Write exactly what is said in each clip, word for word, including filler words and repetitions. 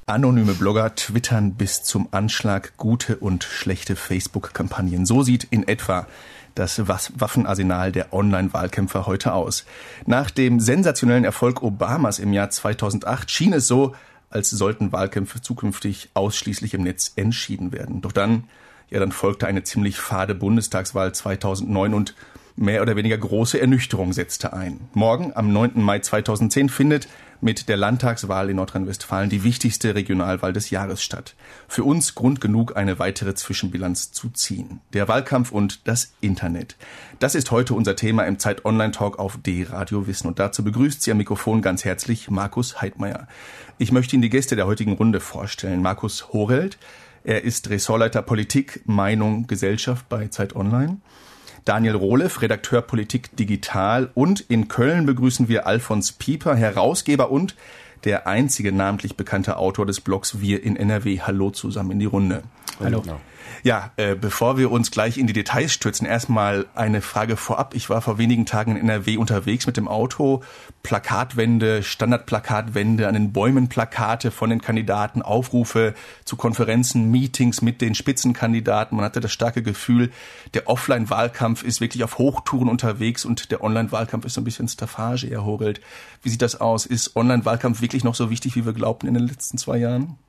Anonyme Blogger twittern bis zum Anschlag gute und schlechte Facebook-Kampagnen. So sieht in etwa das Waffenarsenal der Online-Wahlkämpfer heute aus. Nach dem sensationellen Erfolg Obamas im Jahr zweitausendacht schien es so, als sollten Wahlkämpfe zukünftig ausschließlich im Netz entschieden werden. Doch dann, ja, dann folgte eine ziemlich fade Bundestagswahl zweitausendneun und mehr oder weniger große Ernüchterung setzte ein. Morgen, am neunten Mai zweitausendzehn, findet mit der Landtagswahl in Nordrhein-Westfalen die wichtigste Regionalwahl des Jahres statt. Für uns Grund genug, eine weitere Zwischenbilanz zu ziehen. Der Wahlkampf und das Internet. Das ist heute unser Thema im Zeit-Online-Talk auf D-Radio Wissen. Und dazu begrüßt Sie am Mikrofon ganz herzlich Markus Heidmeier. Ich möchte Ihnen die Gäste der heutigen Runde vorstellen. Markus Horelt, er ist Ressortleiter Politik, Meinung, Gesellschaft bei Zeit Online. Daniel Rohlev, Redakteur Politik Digital, und in Köln begrüßen wir Alfons Pieper, Herausgeber und der einzige namentlich bekannte Autor des Blogs Wir in N R W. Hallo zusammen in die Runde. Hallo. Ja, äh, bevor wir uns gleich in die Details stürzen, erstmal eine Frage vorab. Ich war vor wenigen Tagen in N R W unterwegs mit dem Auto. Plakatwände, Standardplakatwände, an den Bäumen Plakate von den Kandidaten, Aufrufe zu Konferenzen, Meetings mit den Spitzenkandidaten. Man hatte das starke Gefühl, der Offline-Wahlkampf ist wirklich auf Hochtouren unterwegs und der Online-Wahlkampf ist so ein bisschen Staffage, Herr Horelt. Wie sieht das aus? Ist Online-Wahlkampf wirklich noch so wichtig, wie wir glaubten in den letzten zwei Jahren?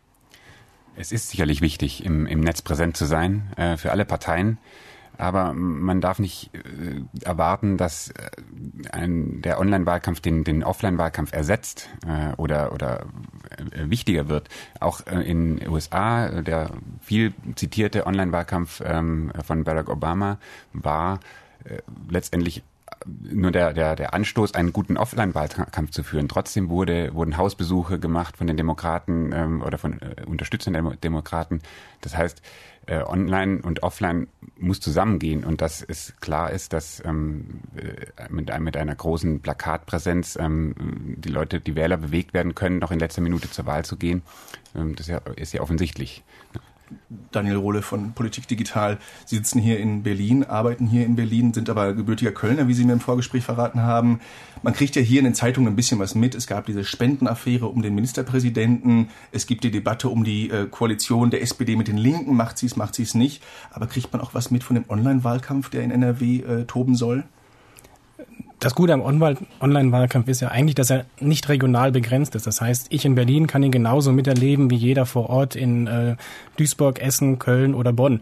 Es ist sicherlich wichtig, im, im Netz präsent zu sein, äh, für alle Parteien. Aber man darf nicht äh, erwarten, dass äh, ein, der Online-Wahlkampf den, den Offline-Wahlkampf ersetzt äh, oder, oder äh, wichtiger wird. Auch äh, in den U S A, der viel zitierte Online-Wahlkampf ähm, von Barack Obama war äh, letztendlich nur der, der, der Anstoß, einen guten Offline-Wahlkampf zu führen. Trotzdem wurde, wurden Hausbesuche gemacht von den Demokraten ähm, oder von äh, Unterstützern der Demokraten. Das heißt, äh, online und offline muss zusammengehen. Und dass es klar ist, dass ähm, mit, mit einer großen Plakatpräsenz ähm, die Leute, die Wähler bewegt werden können, noch in letzter Minute zur Wahl zu gehen. Ähm, das ist ja, ist ja offensichtlich. Daniel Rohlev von Politik Digital. Sie sitzen hier in Berlin, arbeiten hier in Berlin, sind aber gebürtiger Kölner, wie Sie mir im Vorgespräch verraten haben. Man kriegt ja hier in den Zeitungen ein bisschen was mit. Es gab diese Spendenaffäre um den Ministerpräsidenten. Es gibt die Debatte um die äh, Koalition der S P D mit den Linken. Macht sie es, macht sie es nicht. Aber kriegt man auch was mit von dem Online-Wahlkampf, der in N R W äh, toben soll? Das Gute am Online-Wahlkampf ist ja eigentlich, dass er nicht regional begrenzt ist. Das heißt, ich in Berlin kann ihn genauso miterleben wie jeder vor Ort in äh, Duisburg, Essen, Köln oder Bonn.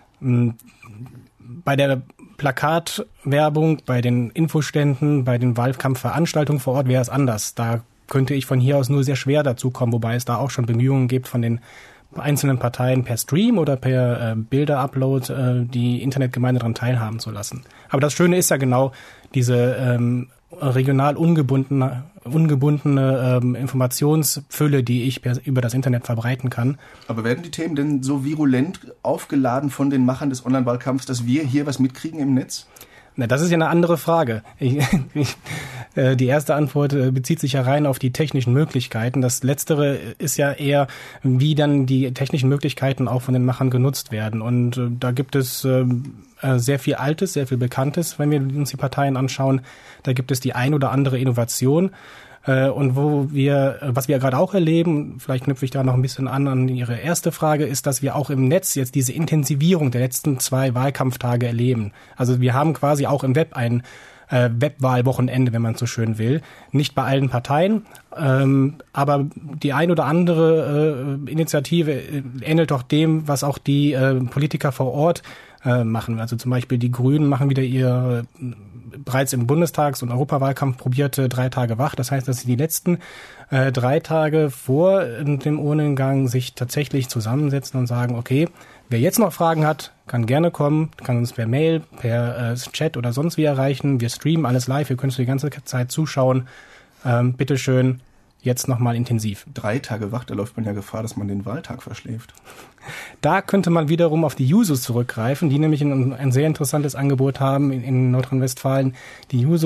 Bei der Plakatwerbung, bei den Infoständen, bei den Wahlkampfveranstaltungen vor Ort wäre es anders. Da könnte ich von hier aus nur sehr schwer dazu kommen, wobei es da auch schon Bemühungen gibt von den einzelnen Parteien per Stream oder per äh, Bilder-Upload äh, die Internetgemeinde daran teilhaben zu lassen. Aber das Schöne ist ja genau diese ähm, regional ungebundene, ungebundene ähm, Informationsfülle, die ich per, über das Internet verbreiten kann. Aber werden die Themen denn so virulent aufgeladen von den Machern des Online-Wahlkampfs, dass wir hier was mitkriegen im Netz? Na, das ist ja eine andere Frage. Ich, ich, äh, die erste Antwort äh, bezieht sich ja rein auf die technischen Möglichkeiten. Das Letztere ist ja eher, wie dann die technischen Möglichkeiten auch von den Machern genutzt werden. Und äh, da gibt es äh, sehr viel Altes, sehr viel Bekanntes, wenn wir uns die Parteien anschauen. Da gibt es die ein oder andere Innovation. Und wo wir, was wir gerade auch erleben, vielleicht knüpfe ich da noch ein bisschen an an Ihre erste Frage, ist, dass wir auch im Netz jetzt diese Intensivierung der letzten zwei Wahlkampftage erleben. Also wir haben quasi auch im Web ein äh, Webwahlwochenende, wenn man so schön will. Nicht bei allen Parteien, ähm, aber die ein oder andere äh, Initiative ähnelt doch dem, was auch die äh, Politiker vor Ort äh, machen. Also zum Beispiel die Grünen machen wieder ihr bereits im Bundestags- und Europawahlkampf probierte drei Tage wach. Das heißt, dass sie die letzten äh, drei Tage vor dem Urnengang sich tatsächlich zusammensetzen und sagen, okay, wer jetzt noch Fragen hat, kann gerne kommen, kann uns per Mail, per äh, Chat oder sonst wie erreichen. Wir streamen alles live, ihr könnt die ganze Zeit zuschauen. Ähm, bitteschön, jetzt nochmal intensiv. Drei Tage wach, da läuft man ja Gefahr, dass man den Wahltag verschläft. Da könnte man wiederum auf die Jusos zurückgreifen, die nämlich ein, ein sehr interessantes Angebot haben in, in Nordrhein-Westfalen. Die Jusos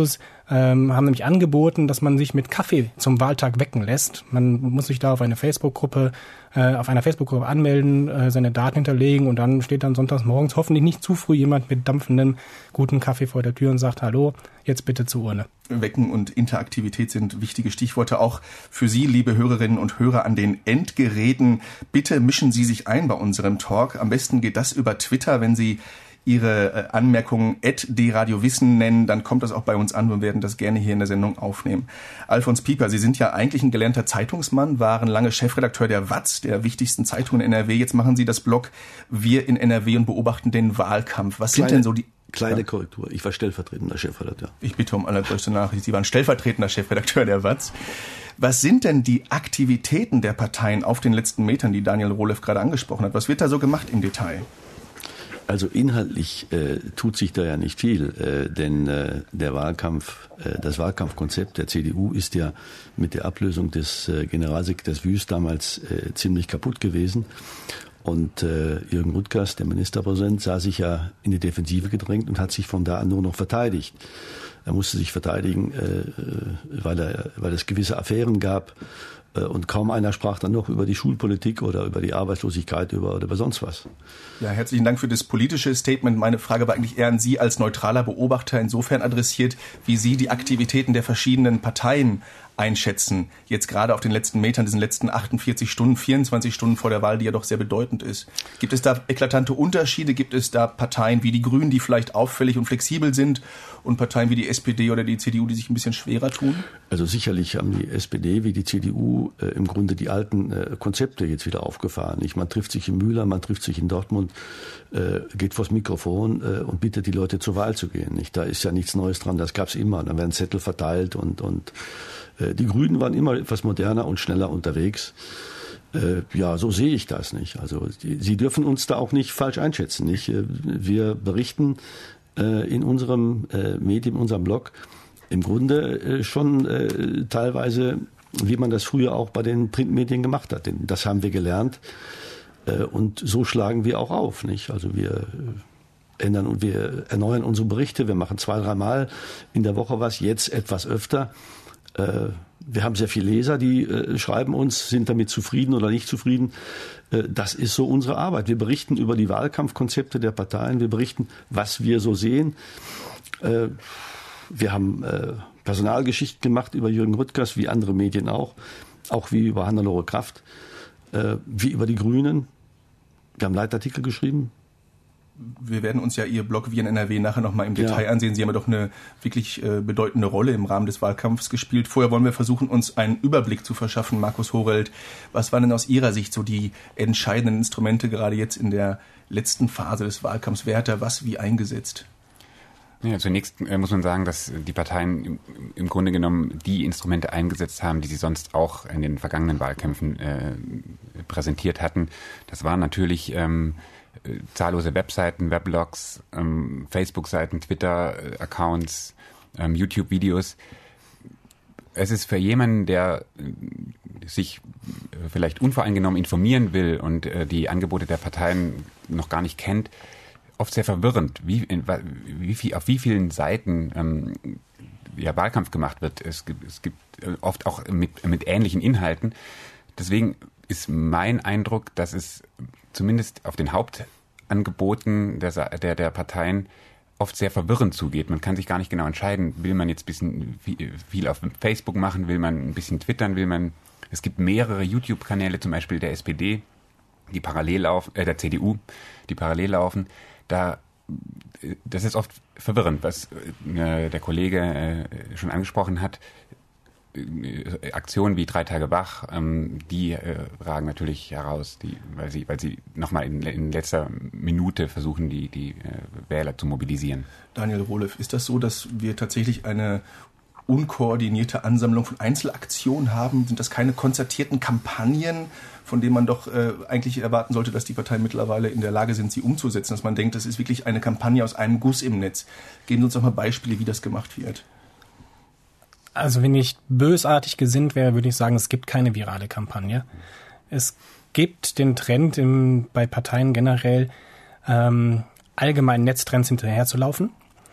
ähm, haben nämlich angeboten, dass man sich mit Kaffee zum Wahltag wecken lässt. Man muss sich da auf eine Facebook-Gruppe, äh, auf einer Facebook-Gruppe anmelden, äh, seine Daten hinterlegen und dann steht dann sonntags morgens hoffentlich nicht zu früh jemand mit dampfendem guten Kaffee vor der Tür und sagt, hallo, jetzt bitte zur Urne. Wecken und Interaktivität sind wichtige Stichworte auch für Sie, liebe Hörerinnen und Hörer an den Endgeräten. Bitte mischen Sie sich ein bei unserem Talk. Am besten geht das über Twitter, wenn Sie Ihre Anmerkungen at dradiowissen nennen, dann kommt das auch bei uns an. Wir werden das gerne hier in der Sendung aufnehmen. Alfons Pieper, Sie sind ja eigentlich ein gelernter Zeitungsmann, waren lange Chefredakteur der W A Z, der wichtigsten Zeitung in N R W. Jetzt machen Sie das Blog Wir in N R W und beobachten den Wahlkampf. Was kleine, sind denn so die... Kleine ja. Korrektur, ich war stellvertretender Chefredakteur. Ich bitte um allergrößte Nachricht. Sie waren stellvertretender Chefredakteur der W A Z. Was sind denn die Aktivitäten der Parteien auf den letzten Metern, die Daniel Rohlev gerade angesprochen hat? Was wird da so gemacht im Detail? Also inhaltlich äh, tut sich da ja nicht viel, äh, denn äh, der Wahlkampf, äh, das Wahlkampfkonzept der C D U ist ja mit der Ablösung des äh, Generalsekretärs Wüst damals äh, ziemlich kaputt gewesen. Und äh, Jürgen Rüttgers, der Ministerpräsident, sah sich ja in die Defensive gedrängt und hat sich von da an nur noch verteidigt. Er musste sich verteidigen, äh, weil, er, weil es gewisse Affären gab. Und kaum einer sprach dann noch über die Schulpolitik oder über die Arbeitslosigkeit über, oder über sonst was. Ja, herzlichen Dank für das politische Statement. Meine Frage war eigentlich eher an Sie als neutraler Beobachter insofern adressiert, wie Sie die Aktivitäten der verschiedenen Parteien einschätzen. Jetzt gerade auf den letzten Metern, diesen letzten achtundvierzig Stunden, vierundzwanzig Stunden vor der Wahl, die ja doch sehr bedeutend ist. Gibt es da eklatante Unterschiede? Gibt es da Parteien wie die Grünen, die vielleicht auffällig und flexibel sind und Parteien wie die S P D oder die C D U, die sich ein bisschen schwerer tun? Also sicherlich haben die S P D wie die C D U äh, im Grunde die alten äh, Konzepte jetzt wieder aufgefahren. Nicht? Man trifft sich in Mühlheim, man trifft sich in Dortmund, äh, geht vors Mikrofon äh, und bittet die Leute zur Wahl zu gehen. Nicht? Da ist ja nichts Neues dran, das gab es immer. Dann werden Zettel verteilt und, und die Grünen waren immer etwas moderner und schneller unterwegs. Äh, ja, so sehe ich das nicht. Also die, Sie dürfen uns da auch nicht falsch einschätzen. Nicht? Wir berichten äh, in unserem äh, Medium, in unserem Blog, im Grunde äh, schon äh, teilweise, wie man das früher auch bei den Printmedien gemacht hat. Denn das haben wir gelernt äh, und so schlagen wir auch auf. Nicht? Also wir ändern und wir erneuern unsere Berichte. Wir machen zwei, dreimal in der Woche was, jetzt etwas öfter. Wir haben sehr viele Leser, die äh, schreiben uns, sind damit zufrieden oder nicht zufrieden. Äh, das ist so unsere Arbeit. Wir berichten über die Wahlkampfkonzepte der Parteien. Wir berichten, was wir so sehen. Äh, wir haben äh, Personalgeschichten gemacht über Jürgen Rüttgers, wie andere Medien auch. Auch wie über Hannelore Kraft, äh, wie über die Grünen. Wir haben Leitartikel geschrieben. Wir werden uns ja Ihr Blog Wir in N R W nachher nochmal im Detail ja. ansehen. Sie haben ja doch eine wirklich äh, bedeutende Rolle im Rahmen des Wahlkampfs gespielt. Vorher wollen wir versuchen, uns einen Überblick zu verschaffen. Markus Horelt, was waren denn aus Ihrer Sicht so die entscheidenden Instrumente, gerade jetzt in der letzten Phase des Wahlkampfs? Wer hat da was wie eingesetzt? Ja, zunächst äh, muss man sagen, dass die Parteien im, im Grunde genommen die Instrumente eingesetzt haben, die sie sonst auch in den vergangenen Wahlkämpfen äh, präsentiert hatten. Das waren natürlich ähm, zahllose Webseiten, Weblogs, ähm, Facebook-Seiten, Twitter-Accounts, ähm, YouTube-Videos. Es ist für jemanden, der äh, sich äh, vielleicht unvoreingenommen informieren will und äh, die Angebote der Parteien noch gar nicht kennt, oft sehr verwirrend, wie, in, wie viel, auf wie vielen Seiten ähm, ja, Wahlkampf gemacht wird. Es gibt, es gibt oft auch mit, mit ähnlichen Inhalten. Deswegen ist mein Eindruck, dass es zumindest auf den Hauptangeboten der, der, der Parteien oft sehr verwirrend zugeht. Man kann sich gar nicht genau entscheiden, will man jetzt ein bisschen viel auf Facebook machen, will man ein bisschen twittern, will man, es gibt mehrere YouTube-Kanäle, zum Beispiel der S P D, die parallel laufen, äh, der C D U, die parallel laufen. Da, das ist oft verwirrend, was äh, der Kollege äh, schon angesprochen hat. Aktionen wie Drei Tage wach, ähm, die äh, ragen natürlich heraus, die, weil sie, weil sie nochmal in, in letzter Minute versuchen, die, die äh, Wähler zu mobilisieren. Daniel Rohlev, ist das so, dass wir tatsächlich eine unkoordinierte Ansammlung von Einzelaktionen haben? Sind das keine konzertierten Kampagnen, von denen man doch äh, eigentlich erwarten sollte, dass die Parteien mittlerweile in der Lage sind, sie umzusetzen? Dass man denkt, das ist wirklich eine Kampagne aus einem Guss im Netz. Geben Sie uns doch mal Beispiele, wie das gemacht wird. Also wenn ich bösartig gesinnt wäre, würde ich sagen, es gibt keine virale Kampagne. Es gibt den Trend im, bei Parteien generell, ähm, allgemeinen Netztrends hinterherzulaufen.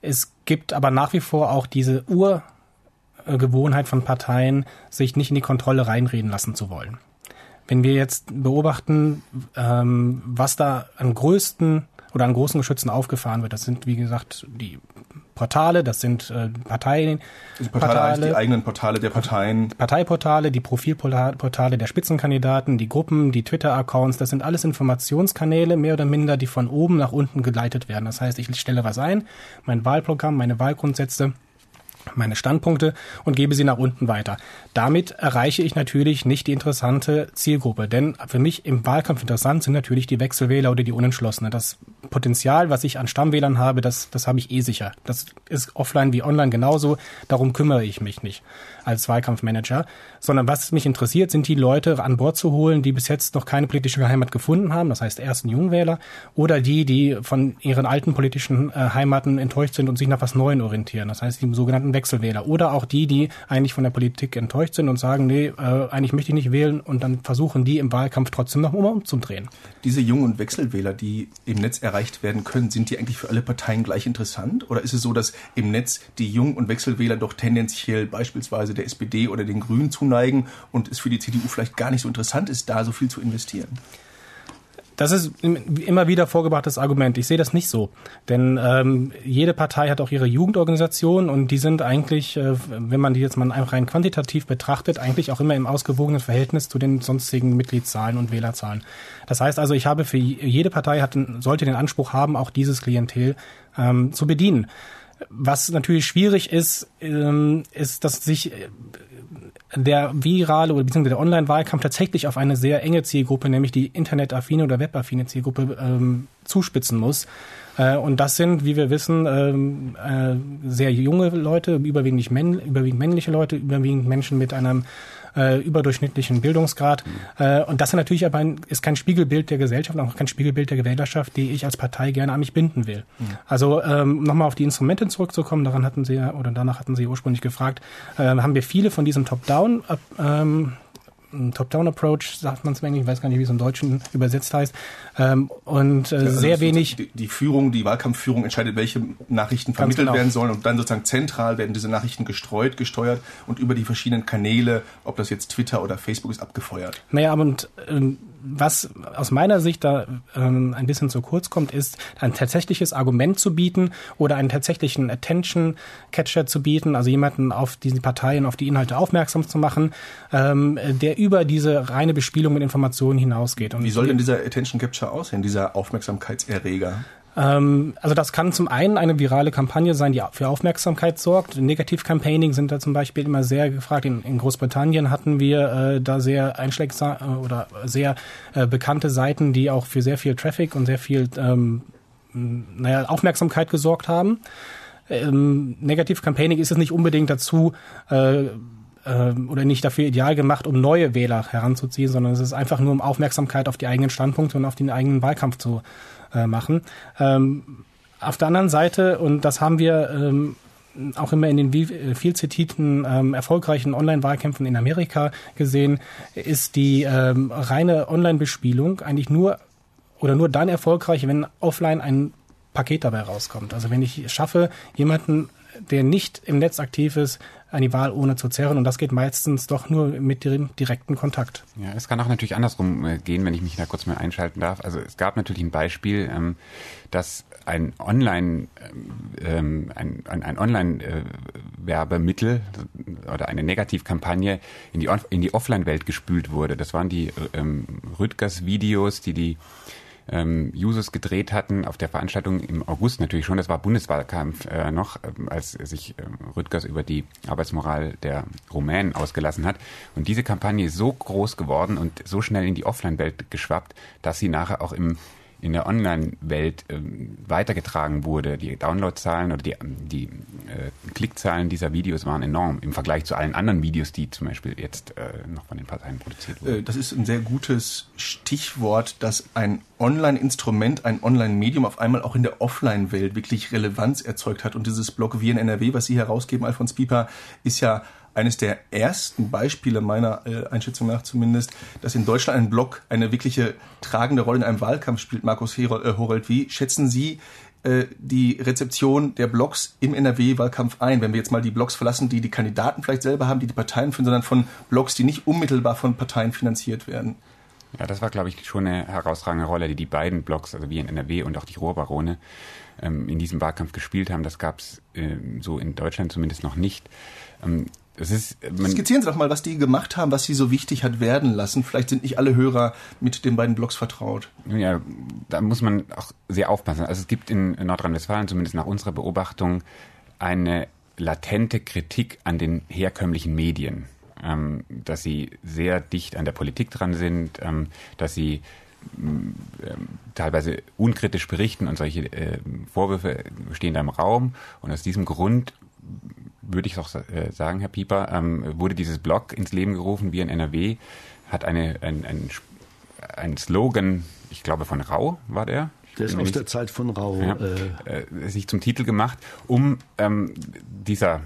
Es gibt aber nach wie vor auch diese Urgewohnheit von Parteien, sich nicht in die Kontrolle reinreden lassen zu wollen. Wenn wir jetzt beobachten, ähm, was da an größten oder an großen Geschützen aufgefahren wird, das sind, wie gesagt, die Portale, das sind äh, Parteien, die Portale, Portale die eigenen Portale der Parteien. Parteiportale, die Profilportale der Spitzenkandidaten, die Gruppen, die Twitter-Accounts, das sind alles Informationskanäle, mehr oder minder, die von oben nach unten geleitet werden. Das heißt, ich stelle was ein, mein Wahlprogramm, meine Wahlgrundsätze, meine Standpunkte und gebe sie nach unten weiter. Damit erreiche ich natürlich nicht die interessante Zielgruppe, denn für mich im Wahlkampf interessant sind natürlich die Wechselwähler oder die Unentschlossenen. Das Potenzial, was ich an Stammwählern habe, das, das habe ich eh sicher. Das ist offline wie online genauso, darum kümmere ich mich nicht als Wahlkampfmanager, sondern was mich interessiert, sind die Leute an Bord zu holen, die bis jetzt noch keine politische Heimat gefunden haben, das heißt ersten Jungwähler, oder die, die von ihren alten politischen äh, Heimaten enttäuscht sind und sich nach was Neuem orientieren, das heißt die sogenannten Wechselwähler, oder auch die, die eigentlich von der Politik enttäuscht sind und sagen, nee, äh, eigentlich möchte ich nicht wählen, und dann versuchen die im Wahlkampf trotzdem noch um, umzudrehen. Diese Jung- und Wechselwähler, die im Netz erreicht werden können, sind die eigentlich für alle Parteien gleich interessant? Oder ist es so, dass im Netz die Jung- und Wechselwähler doch tendenziell beispielsweise der S P D oder den Grünen zuneigen und es für die C D U vielleicht gar nicht so interessant ist, da so viel zu investieren? Das ist immer wieder vorgebrachtes Argument. Ich sehe das nicht so. Denn ähm, jede Partei hat auch ihre Jugendorganisation und die sind eigentlich, äh, wenn man die jetzt mal rein quantitativ betrachtet, eigentlich auch immer im ausgewogenen Verhältnis zu den sonstigen Mitgliedszahlen und Wählerzahlen. Das heißt also, ich habe für jede Partei hat, sollte den Anspruch haben, auch dieses Klientel ähm, zu bedienen. Was natürlich schwierig ist, ähm, ist, dass sich der virale oder beziehungsweise der Online-Wahlkampf tatsächlich auf eine sehr enge Zielgruppe, nämlich die internetaffine oder webaffine Zielgruppe, ähm, zuspitzen muss. Äh, und das sind, wie wir wissen, ähm, äh, sehr junge Leute, überwiegend, männ- überwiegend männliche Leute, überwiegend Menschen mit einem äh, überdurchschnittlichen Bildungsgrad. Äh, und das ist natürlich aber ein, ist kein Spiegelbild der Gesellschaft, auch kein Spiegelbild der Wählerschaft, die ich als Partei gerne an mich binden will. Mhm. Also ähm, nochmal auf die Instrumente zurückzukommen, daran hatten Sie ja, oder danach hatten Sie ursprünglich gefragt, äh, haben wir viele von diesem Top-Down ähm, Top-Down-Approach, sagt man es im Englischen, ich weiß gar nicht, wie es im Deutschen übersetzt heißt. Ähm, und äh, also sehr wenig... Die, die Führung, die Wahlkampfführung entscheidet, welche Nachrichten vermittelt genau. werden sollen, und dann sozusagen zentral werden diese Nachrichten gestreut, gesteuert und über die verschiedenen Kanäle, ob das jetzt Twitter oder Facebook ist, abgefeuert. Naja, und ähm, was aus meiner Sicht da ähm, ein bisschen zu kurz kommt, ist, ein tatsächliches Argument zu bieten oder einen tatsächlichen Attention-Catcher zu bieten, also jemanden auf diese Parteien, auf die Inhalte aufmerksam zu machen, ähm, der über diese reine Bespielung mit Informationen hinausgeht. Und wie soll denn dieser Attention-Capture aussehen, dieser Aufmerksamkeitserreger? Also das kann zum einen eine virale Kampagne sein, die für Aufmerksamkeit sorgt. Negativ-Campaigning sind da zum Beispiel immer sehr gefragt. In, in Großbritannien hatten wir äh, da sehr einschlägsam äh, oder sehr äh, bekannte Seiten, die auch für sehr viel Traffic und sehr viel ähm, naja, Aufmerksamkeit gesorgt haben. Ähm, Negativ-Campaigning ist es nicht unbedingt dazu äh, oder nicht dafür ideal gemacht, um neue Wähler heranzuziehen, sondern es ist einfach nur, um Aufmerksamkeit auf die eigenen Standpunkte und auf den eigenen Wahlkampf zu äh, machen. Ähm, auf der anderen Seite, und das haben wir ähm, auch immer in den viel zitierten ähm, erfolgreichen Online-Wahlkämpfen in Amerika gesehen, ist die ähm, reine Online-Bespielung eigentlich nur oder nur dann erfolgreich, wenn offline ein Paket dabei rauskommt. Also wenn ich es schaffe, jemanden, der nicht im Netz aktiv ist, an die Wahl ohne zu zerren. Und das geht meistens doch nur mit dem direkten Kontakt. Ja, es kann auch natürlich andersrum äh, gehen, wenn ich mich da kurz mal einschalten darf. Also es gab natürlich ein Beispiel, ähm, dass ein Online, ähm, ein, ein, ein Online-Werbemittel äh, oder eine Negativkampagne in die, in die Offline-Welt gespült wurde. Das waren die ähm, Rüttgers-Videos, die die Ähm, Jusos gedreht hatten auf der Veranstaltung im August natürlich schon, das war Bundeswahlkampf äh, noch, äh, als sich äh, Rüttgers über die Arbeitsmoral der Rumänen ausgelassen hat. Und diese Kampagne ist so groß geworden und so schnell in die Offline-Welt geschwappt, dass sie nachher auch im in der Online-Welt ähm, weitergetragen wurde. Die Downloadzahlen oder die, die äh, Klickzahlen dieser Videos waren enorm im Vergleich zu allen anderen Videos, die zum Beispiel jetzt äh, noch von den Parteien produziert wurden. Das ist ein sehr gutes Stichwort, dass ein Online-Instrument, ein Online-Medium auf einmal auch in der Offline-Welt wirklich Relevanz erzeugt hat. Und dieses Blog Wir in N R W, was Sie herausgeben, Alfons Pieper, ist ja eines der ersten Beispiele meiner äh, Einschätzung nach zumindest, dass in Deutschland ein Blog eine wirkliche tragende Rolle in einem Wahlkampf spielt. Markus Herold, äh, Horold, wie schätzen Sie äh, die Rezeption der Blogs im N R W-Wahlkampf ein? Wenn wir jetzt mal die Blogs verlassen, die die Kandidaten vielleicht selber haben, die die Parteien führen, sondern von Blogs, die nicht unmittelbar von Parteien finanziert werden. Ja, das war, glaube ich, schon eine herausragende Rolle, die die beiden Blogs, also wir in N R W und auch die Ruhrbarone, ähm, in diesem Wahlkampf gespielt haben. Das gab es ähm, so in Deutschland zumindest noch nicht. Ähm, es ist, man Skizzieren Sie doch mal, was die gemacht haben, was sie so wichtig hat werden lassen. Vielleicht sind nicht alle Hörer mit den beiden Blogs vertraut. Ja, da muss man auch sehr aufpassen. Also es gibt in Nordrhein-Westfalen, zumindest nach unserer Beobachtung, eine latente Kritik an den herkömmlichen Medien. Ähm, dass sie sehr dicht an der Politik dran sind, ähm, dass sie ähm, teilweise unkritisch berichten und solche äh, Vorwürfe stehen da im Raum. Und aus diesem Grund würde ich auch äh, sagen, Herr Pieper, ähm, wurde dieses Blog ins Leben gerufen. Wir in N R W hat eine, ein, ein, ein Slogan, ich glaube von Rau war der. Der ist aus der Zeit von Rau. Ja, äh, äh, sich zum Titel gemacht, um ähm, dieser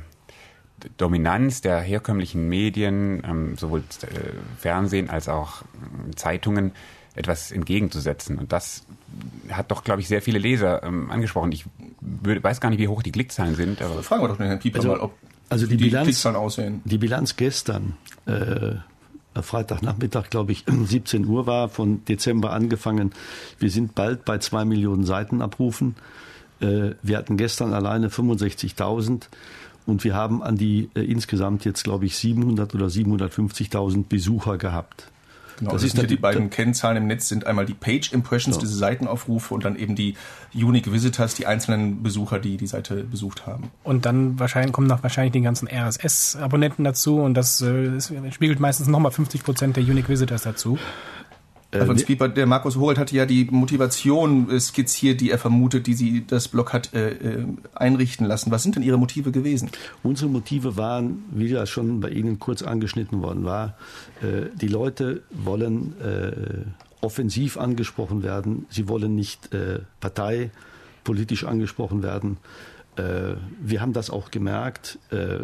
Dominanz der herkömmlichen Medien, ähm, sowohl äh, Fernsehen als auch äh, Zeitungen, etwas entgegenzusetzen. Und das hat doch, glaube ich, sehr viele Leser ähm, angesprochen. Ich würde, weiß gar nicht, wie hoch die Klickzahlen sind. Aber fragen wir doch den Herrn Pieper also, mal, ob also die, die Bilanz, Klickzahlen aussehen. Die Bilanz gestern, äh, Freitagnachmittag, glaube ich, siebzehn Uhr war, von Dezember angefangen. Wir sind bald bei zwei Millionen Seitenabrufen. Äh, wir hatten gestern alleine fünfundsechzigtausend. Und wir haben an die äh, insgesamt jetzt, glaube ich, siebenhundert oder siebenhundertfünfzigtausend Besucher gehabt. Genau, das, das sind die, die beiden Kennzahlen im Netz, sind einmal die Page Impressions, ja. diese Seitenaufrufe, und dann eben die Unique Visitors, die einzelnen Besucher, die die Seite besucht haben. Und dann wahrscheinlich kommen noch wahrscheinlich die ganzen R S S-Abonnenten dazu, und das, äh, das spiegelt meistens nochmal fünfzig Prozent der Unique Visitors dazu. Also äh, Pieper, der Markus Horelt hatte ja die Motivation skizziert, die er vermutet, die sie das Blog hat äh, einrichten lassen. Was sind denn Ihre Motive gewesen? Unsere Motive waren, wie das schon bei Ihnen kurz angeschnitten worden war, äh, die Leute wollen äh, offensiv angesprochen werden. Sie wollen nicht äh, parteipolitisch angesprochen werden. Äh, wir haben das auch gemerkt, äh,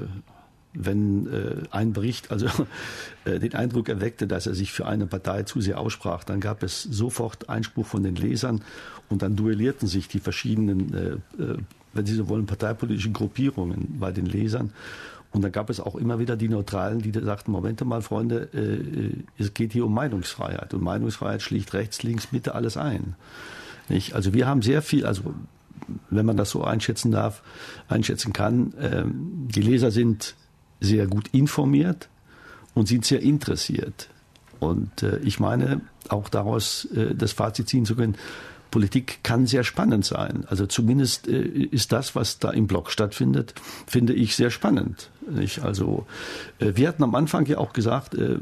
wenn äh, ein Bericht also äh, den Eindruck erweckte, dass er sich für eine Partei zu sehr aussprach, dann gab es sofort Einspruch von den Lesern, und dann duellierten sich die verschiedenen, äh, äh, wenn Sie so wollen, parteipolitischen Gruppierungen bei den Lesern. Und dann gab es auch immer wieder die Neutralen, die sagten, Moment mal, Freunde, äh, es geht hier um Meinungsfreiheit. Und Meinungsfreiheit schlicht rechts, links, Mitte alles ein. Nicht? Also wir haben sehr viel, also wenn man das so einschätzen darf, einschätzen kann, äh, die Leser sind sehr gut informiert und sind sehr interessiert. Und äh, ich meine, auch daraus äh, das Fazit ziehen zu können, Politik kann sehr spannend sein. Also zumindest äh, ist das, was da im Blog stattfindet, finde ich sehr spannend. Nicht? Also äh, wir hatten am Anfang ja auch gesagt, äh,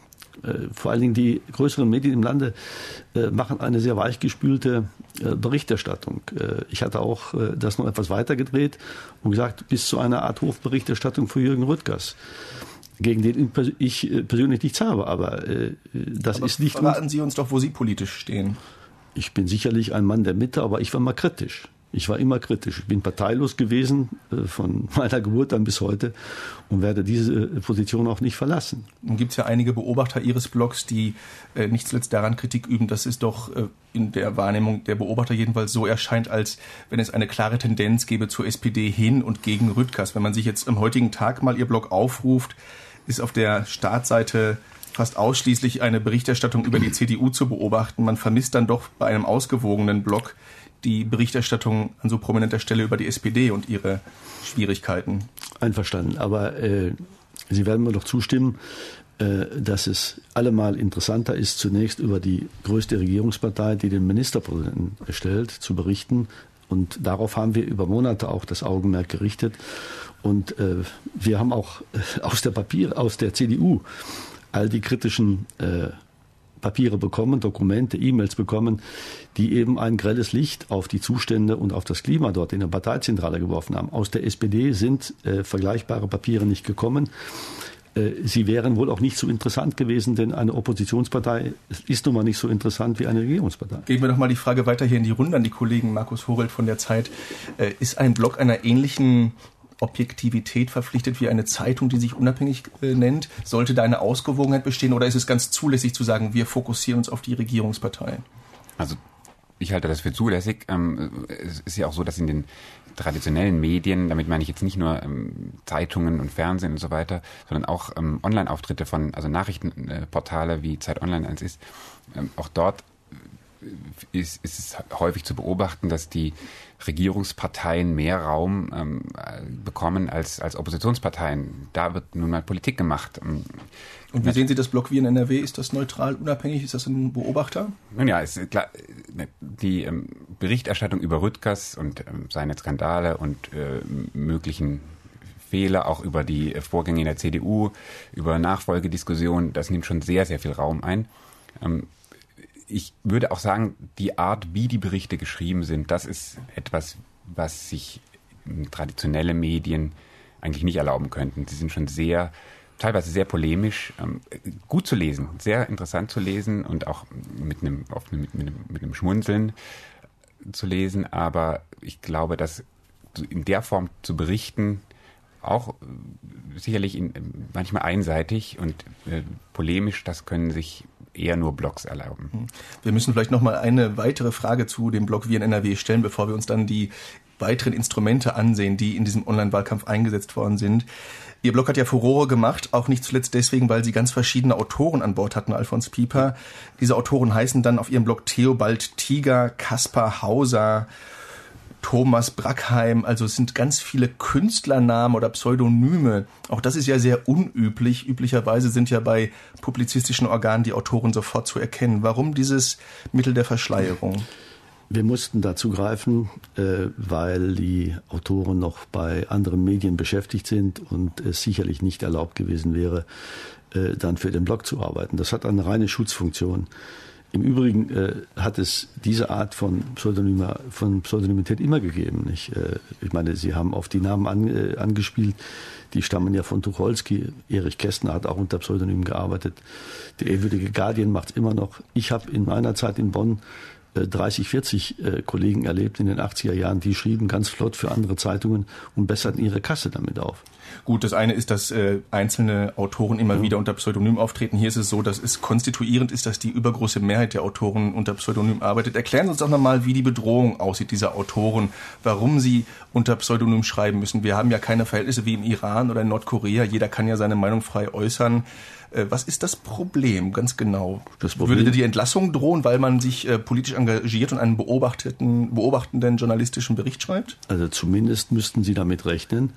äh, vor allen Dingen die größeren Medien im Lande äh, machen eine sehr weichgespülte äh, Berichterstattung. Äh, ich hatte auch äh, das noch etwas weitergedreht und gesagt, bis zu einer Art Hofberichterstattung für Jürgen Rüttgers, gegen den ich äh, persönlich nichts habe. Aber äh, das aber ist nicht... Verraten Sie uns doch, wo Sie politisch stehen. Ich bin sicherlich ein Mann der Mitte, aber ich war mal kritisch. Ich war immer kritisch. Ich bin parteilos gewesen, äh, von meiner Geburt an bis heute, und werde diese Position auch nicht verlassen. Nun gibt es ja einige Beobachter Ihres Blogs, die äh, nicht zuletzt daran Kritik üben, dass es doch äh, in der Wahrnehmung der Beobachter jedenfalls so erscheint, als wenn es eine klare Tendenz gäbe zur S P D hin und gegen Rüttgers. Wenn man sich jetzt am heutigen Tag mal Ihr Blog aufruft, ist auf der Startseite fast ausschließlich eine Berichterstattung über die C D U zu beobachten. Man vermisst dann doch bei einem ausgewogenen Blog die Berichterstattung an so prominenter Stelle über die S P D und ihre Schwierigkeiten. Einverstanden, aber äh, Sie werden mir doch zustimmen, äh, dass es allemal interessanter ist, zunächst über die größte Regierungspartei, die den Ministerpräsidenten stellt, zu berichten. Und darauf haben wir über Monate auch das Augenmerk gerichtet. Und äh, wir haben auch äh, aus der Papier, aus der C D U all die kritischen äh, Papiere bekommen, Dokumente, E-Mails bekommen, die eben ein grelles Licht auf die Zustände und auf das Klima dort in der Parteizentrale geworfen haben. Aus der S P D sind äh, vergleichbare Papiere nicht gekommen. Äh, sie wären wohl auch nicht so interessant gewesen, denn eine Oppositionspartei ist nun mal nicht so interessant wie eine Regierungspartei. Geben wir doch mal die Frage weiter hier in die Runde an die Kollegen Markus Horelt von der Zeit. Äh, ist ein Blog einer ähnlichen Objektivität verpflichtet wie eine Zeitung, die sich unabhängig äh, nennt? Sollte da eine Ausgewogenheit bestehen, oder ist es ganz zulässig zu sagen, wir fokussieren uns auf die Regierungspartei? Also ich halte das für zulässig. Ähm, es ist ja auch so, dass in den traditionellen Medien, damit meine ich jetzt nicht nur ähm, Zeitungen und Fernsehen und so weiter, sondern auch ähm, Online-Auftritte von, also Nachrichtenportale wie Zeit Online eins ist, ähm, auch dort ist, ist es häufig zu beobachten, dass die Regierungsparteien mehr Raum ähm, bekommen als, als Oppositionsparteien. Da wird nun mal Politik gemacht. Und wie sehen Sie das Blog Viren N R W? Ist das neutral, unabhängig? Ist das ein Beobachter? Nun ja, ist klar, die ähm, Berichterstattung über Rüttgers und ähm, seine Skandale und äh, möglichen Fehler, auch über die Vorgänge in der C D U, über Nachfolgediskussionen, das nimmt schon sehr, sehr viel Raum ein. Ähm, Ich würde auch sagen, die Art, wie die Berichte geschrieben sind, das ist etwas, was sich traditionelle Medien eigentlich nicht erlauben könnten. Sie sind schon sehr, teilweise sehr polemisch, ähm, gut zu lesen, sehr interessant zu lesen und auch mit einem, oft mit, mit, einem, mit einem Schmunzeln zu lesen. Aber ich glaube, dass in der Form zu berichten, auch sicherlich in, manchmal einseitig und äh, polemisch, das können sich eher nur Blogs erlauben. Wir müssen vielleicht noch mal eine weitere Frage zu dem Blog Viren N R W stellen, bevor wir uns dann die weiteren Instrumente ansehen, die in diesem Online-Wahlkampf eingesetzt worden sind. Ihr Blog hat ja Furore gemacht, auch nicht zuletzt deswegen, weil Sie ganz verschiedene Autoren an Bord hatten, Alfons Pieper. Diese Autoren heißen dann auf Ihrem Blog Theobald Tiger, Kaspar Hauser, Thomas Brackheim, also es sind ganz viele Künstlernamen oder Pseudonyme. Auch das ist ja sehr unüblich. Üblicherweise sind ja bei publizistischen Organen die Autoren sofort zu erkennen. Warum dieses Mittel der Verschleierung? Wir mussten dazu greifen, weil die Autoren noch bei anderen Medien beschäftigt sind und es sicherlich nicht erlaubt gewesen wäre, dann für den Blog zu arbeiten. Das hat eine reine Schutzfunktion. Im Übrigen äh, hat es diese Art von, Pseudonyma, von Pseudonymität immer gegeben. Nicht? Äh, ich meine, Sie haben auf die Namen an, äh, angespielt, die stammen ja von Tucholsky. Erich Kästner hat auch unter Pseudonym gearbeitet. Der ehrwürdige Guardian macht es immer noch. Ich habe in meiner Zeit in Bonn äh, dreißig, vierzig äh, Kollegen erlebt in den achtziger Jahren, die schrieben ganz flott für andere Zeitungen und besserten ihre Kasse damit auf. Gut, das eine ist, dass äh, einzelne Autoren immer ja. wieder unter Pseudonym auftreten. Hier ist es so, dass es konstituierend ist, dass die übergroße Mehrheit der Autoren unter Pseudonym arbeitet. Erklären Sie uns doch nochmal, wie die Bedrohung aussieht, dieser Autoren, warum sie unter Pseudonym schreiben müssen. Wir haben ja keine Verhältnisse wie im Iran oder in Nordkorea. Jeder kann ja seine Meinung frei äußern. Äh, was ist das Problem ganz genau? Das Problem? Würde die Entlassung drohen, weil man sich äh, politisch engagiert und einen beobachteten, beobachtenden journalistischen Bericht schreibt? Also zumindest müssten Sie damit rechnen,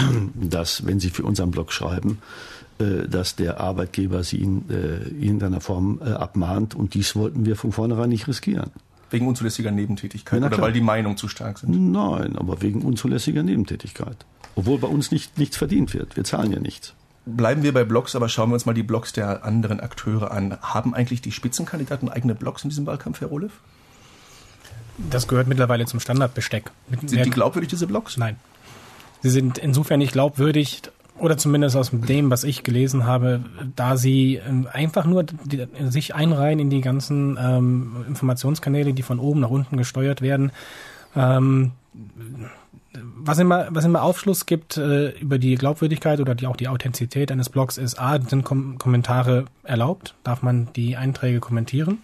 dass, wenn Sie für unseren Blog schreiben, äh, dass der Arbeitgeber Sie in äh, irgendeiner Form äh, abmahnt. Und dies wollten wir von vornherein nicht riskieren. Wegen unzulässiger Nebentätigkeit ja, oder weil die Meinungen zu stark sind? Nein, aber wegen unzulässiger Nebentätigkeit. Obwohl bei uns nicht, nichts verdient wird. Wir zahlen ja nichts. Bleiben wir bei Blogs, aber schauen wir uns mal die Blogs der anderen Akteure an. Haben eigentlich die Spitzenkandidaten eigene Blogs in diesem Wahlkampf, Herr Rohlev? Das gehört mittlerweile zum Standardbesteck. Sind die glaubwürdig, diese Blogs? Nein. Sie sind insofern nicht glaubwürdig, oder zumindest aus dem, was ich gelesen habe, da sie einfach nur die, sich einreihen in die ganzen ähm, Informationskanäle, die von oben nach unten gesteuert werden. Ähm, Was immer, was immer Aufschluss gibt äh, über die Glaubwürdigkeit oder die, auch die Authentizität eines Blogs ist, A, sind Kom- Kommentare erlaubt, darf man die Einträge kommentieren.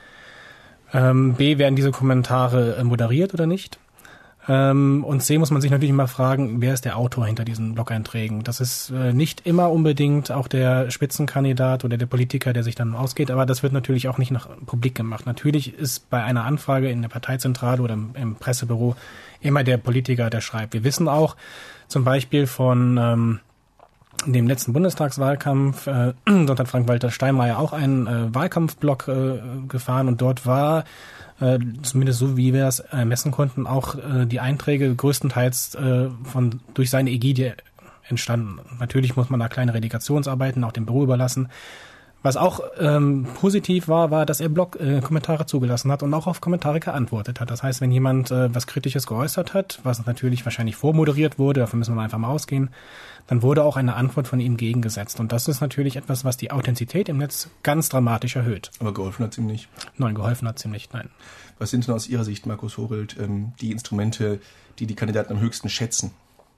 Ähm, B, werden diese Kommentare äh, moderiert oder nicht. Ähm, und C, muss man sich natürlich immer fragen, wer ist der Autor hinter diesen Blog-Einträgen. Das ist äh, nicht immer unbedingt auch der Spitzenkandidat oder der Politiker, der sich dann ausgeht, aber das wird natürlich auch nicht nach publik gemacht. Natürlich ist bei einer Anfrage in der Parteizentrale oder im, im Pressebüro immer der Politiker, der schreibt. Wir wissen auch zum Beispiel von ähm, dem letzten Bundestagswahlkampf, äh, dort hat Frank-Walter Steinmeier auch einen äh, Wahlkampfblock äh, gefahren und dort war, äh, zumindest so wie wir es äh, messen konnten, auch äh, die Einträge größtenteils äh, von durch seine Ägide entstanden. Natürlich muss man da kleine Redaktionsarbeiten auch dem Büro überlassen. Was auch ähm, positiv war, war, dass er Blog-Kommentare äh, zugelassen hat und auch auf Kommentare geantwortet hat. Das heißt, wenn jemand äh, was Kritisches geäußert hat, was natürlich wahrscheinlich vormoderiert wurde, davon müssen wir einfach mal ausgehen, dann wurde auch eine Antwort von ihm gegengesetzt. Und das ist natürlich etwas, was die Authentizität im Netz ganz dramatisch erhöht. Aber geholfen hat es ihm nicht? Nein, geholfen hat es ihm nicht, nein. Was sind denn aus Ihrer Sicht, Markus Horelt, ähm, die Instrumente, die die Kandidaten am höchsten schätzen?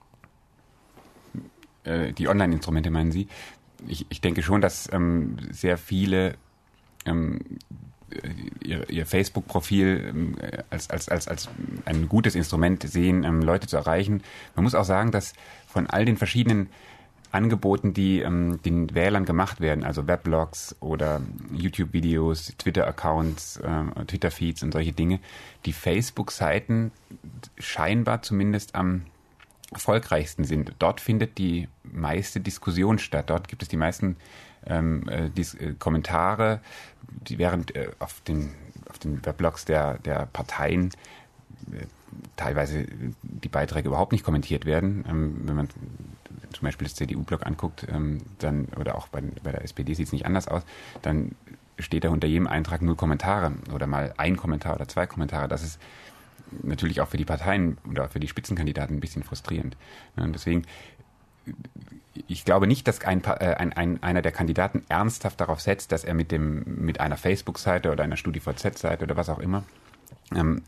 Äh, die Online-Instrumente meinen Sie? Ich, ich denke schon, dass ähm, sehr viele ähm, ihr, ihr Facebook-Profil äh, als, als, als, als ein gutes Instrument sehen, ähm, Leute zu erreichen. Man muss auch sagen, dass von all den verschiedenen Angeboten, die ähm, den Wählern gemacht werden, also Weblogs oder YouTube-Videos, Twitter-Accounts, äh, Twitter-Feeds und solche Dinge, die Facebook-Seiten scheinbar zumindest am erfolgreichsten sind. Dort findet die meiste Diskussion statt. Dort gibt es die meisten ähm, äh, die, äh, Kommentare, die während äh, auf den auf den Weblogs der der Parteien äh, teilweise die Beiträge überhaupt nicht kommentiert werden. Ähm, wenn man zum Beispiel das C D U-Blog anguckt, ähm, dann oder auch bei, bei der S P D sieht es nicht anders aus, dann steht da unter jedem Eintrag null Kommentare oder mal ein Kommentar oder zwei Kommentare. Das ist natürlich auch für die Parteien oder für die Spitzenkandidaten ein bisschen frustrierend. Und deswegen, ich glaube nicht, dass ein, ein, ein, einer der Kandidaten ernsthaft darauf setzt, dass er mit, dem, mit einer Facebook-Seite oder einer StudiVZ-Seite oder was auch immer ähm,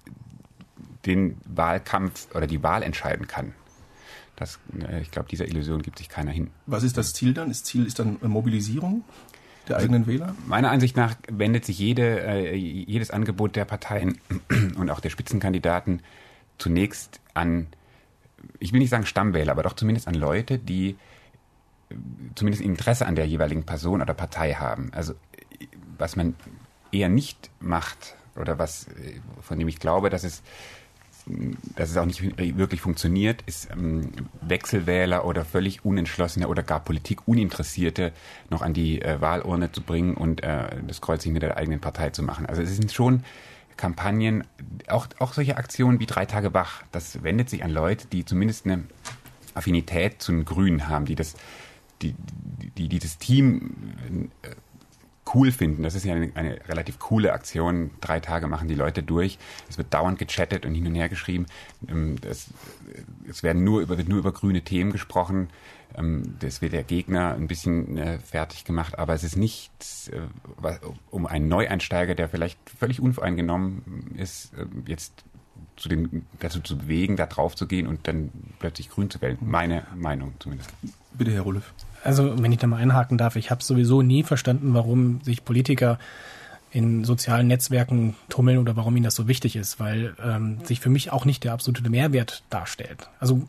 den Wahlkampf oder die Wahl entscheiden kann. Das, ich glaube, dieser Illusion gibt sich keiner hin. Was ist das Ziel dann? Das Ziel ist dann Mobilisierung der eigenen Wähler? Meiner Ansicht nach wendet sich jede, äh, jedes Angebot der Parteien und auch der Spitzenkandidaten zunächst an, ich will nicht sagen Stammwähler, aber doch zumindest an Leute, die zumindest Interesse an der jeweiligen Person oder Partei haben. Also was man eher nicht macht oder was, von dem ich glaube, dass es dass es auch nicht wirklich funktioniert, ist ähm, Wechselwähler oder völlig Unentschlossene oder gar Politikuninteressierte noch an die äh, Wahlurne zu bringen und äh, das Kreuz hinter der eigenen Partei zu machen. Also es sind schon Kampagnen, auch, auch solche Aktionen wie Drei Tage wach, das wendet sich an Leute, die zumindest eine Affinität zu den Grünen haben, die das, die, die, die das Team äh, cool finden. Das ist ja eine, eine relativ coole Aktion. Drei Tage machen die Leute durch. Es wird dauernd gechattet und hin und her geschrieben. Es, es werden nur über, wird nur über grüne Themen gesprochen. Das wird der Gegner ein bisschen fertig gemacht. Aber es ist nichts, um einen Neueinsteiger, der vielleicht völlig unvoreingenommen ist, jetzt zu den, dazu zu bewegen, da drauf zu gehen und dann plötzlich grün zu wählen. Meine Meinung zumindest. Bitte, Herr Roloff. Also, wenn ich da mal einhaken darf, ich habe sowieso nie verstanden, warum sich Politiker in sozialen Netzwerken tummeln oder warum ihnen das so wichtig ist, weil ähm, sich für mich auch nicht der absolute Mehrwert darstellt. Also,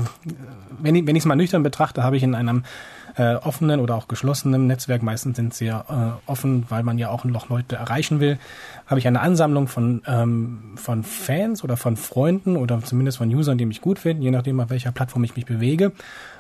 wenn ich wenn ich es mal nüchtern betrachte, habe ich in einem äh, offenen oder auch geschlossenen Netzwerk, meistens sind sie ja äh, offen, weil man ja auch noch Leute erreichen will, habe ich eine Ansammlung von ähm, von Fans oder von Freunden oder zumindest von Usern, die mich gut finden, je nachdem, auf welcher Plattform ich mich bewege.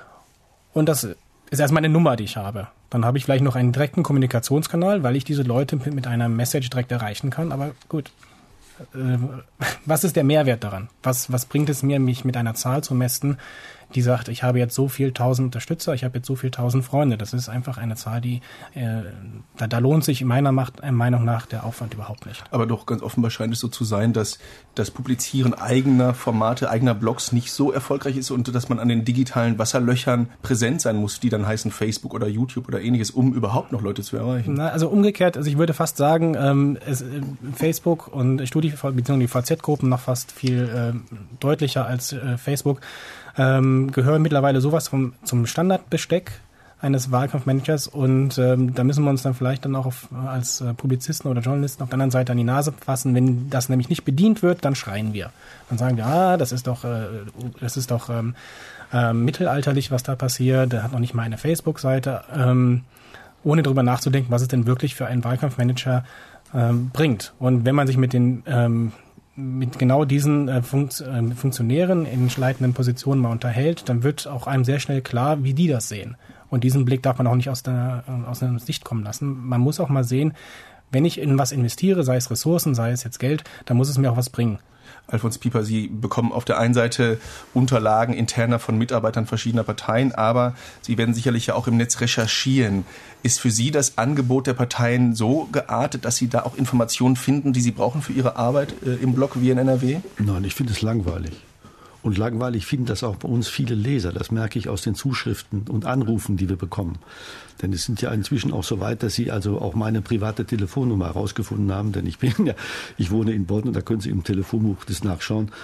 Und das ist erstmal eine Nummer, die ich habe. Dann habe ich vielleicht noch einen direkten Kommunikationskanal, weil ich diese Leute mit, mit einer Message direkt erreichen kann. Aber gut, äh, was ist der Mehrwert daran? Was, was bringt es mir, mich mit einer Zahl zu messen, die sagt, ich habe jetzt so viel tausend Unterstützer, ich habe jetzt so viel tausend Freunde. Das ist einfach eine Zahl, die äh, da, da lohnt sich meiner Macht, äh, Meinung nach der Aufwand überhaupt nicht. Aber doch ganz offenbar scheint es so zu sein, dass das Publizieren eigener Formate, eigener Blogs nicht so erfolgreich ist und dass man an den digitalen Wasserlöchern präsent sein muss, die dann heißen Facebook oder YouTube oder ähnliches, um überhaupt noch Leute zu erreichen. Na, also umgekehrt, also ich würde fast sagen, ähm, es, äh, Facebook und Studi- bzw. die V Z-Gruppen noch fast viel äh, deutlicher als äh, Facebook ähm, gehören mittlerweile sowas vom, zum Standardbesteck eines Wahlkampfmanagers und ähm, da müssen wir uns dann vielleicht dann auch auf, als äh, Publizisten oder Journalisten auf der anderen Seite an die Nase fassen. Wenn das nämlich nicht bedient wird, dann schreien wir. Dann sagen wir, ah, das ist doch, äh, das ist doch ähm, äh, mittelalterlich, was da passiert. Der hat noch nicht mal eine Facebook-Seite, ähm, ohne darüber nachzudenken, was es denn wirklich für einen Wahlkampfmanager ähm, bringt. Und wenn man sich mit den ähm, mit genau diesen äh, Funkt, äh, Funktionären in leitenden Positionen mal unterhält, dann wird auch einem sehr schnell klar, wie die das sehen. Und diesen Blick darf man auch nicht aus der, aus der Sicht kommen lassen. Man muss auch mal sehen, wenn ich in was investiere, sei es Ressourcen, sei es jetzt Geld, dann muss es mir auch was bringen. Alfons Pieper, Sie bekommen auf der einen Seite Unterlagen interner von Mitarbeitern verschiedener Parteien, aber Sie werden sicherlich ja auch im Netz recherchieren. Ist für Sie das Angebot der Parteien so geartet, dass Sie da auch Informationen finden, die Sie brauchen für Ihre Arbeit äh, im Blog wie in N R W? Nein, ich finde es langweilig. Und langweilig finden das auch bei uns viele Leser. Das merke ich aus den Zuschriften und Anrufen, die wir bekommen. Denn es sind ja inzwischen auch so weit, dass Sie also auch meine private Telefonnummer herausgefunden haben. Denn ich bin ja, ich wohne in Bonn und da können Sie im Telefonbuch das nachschauen.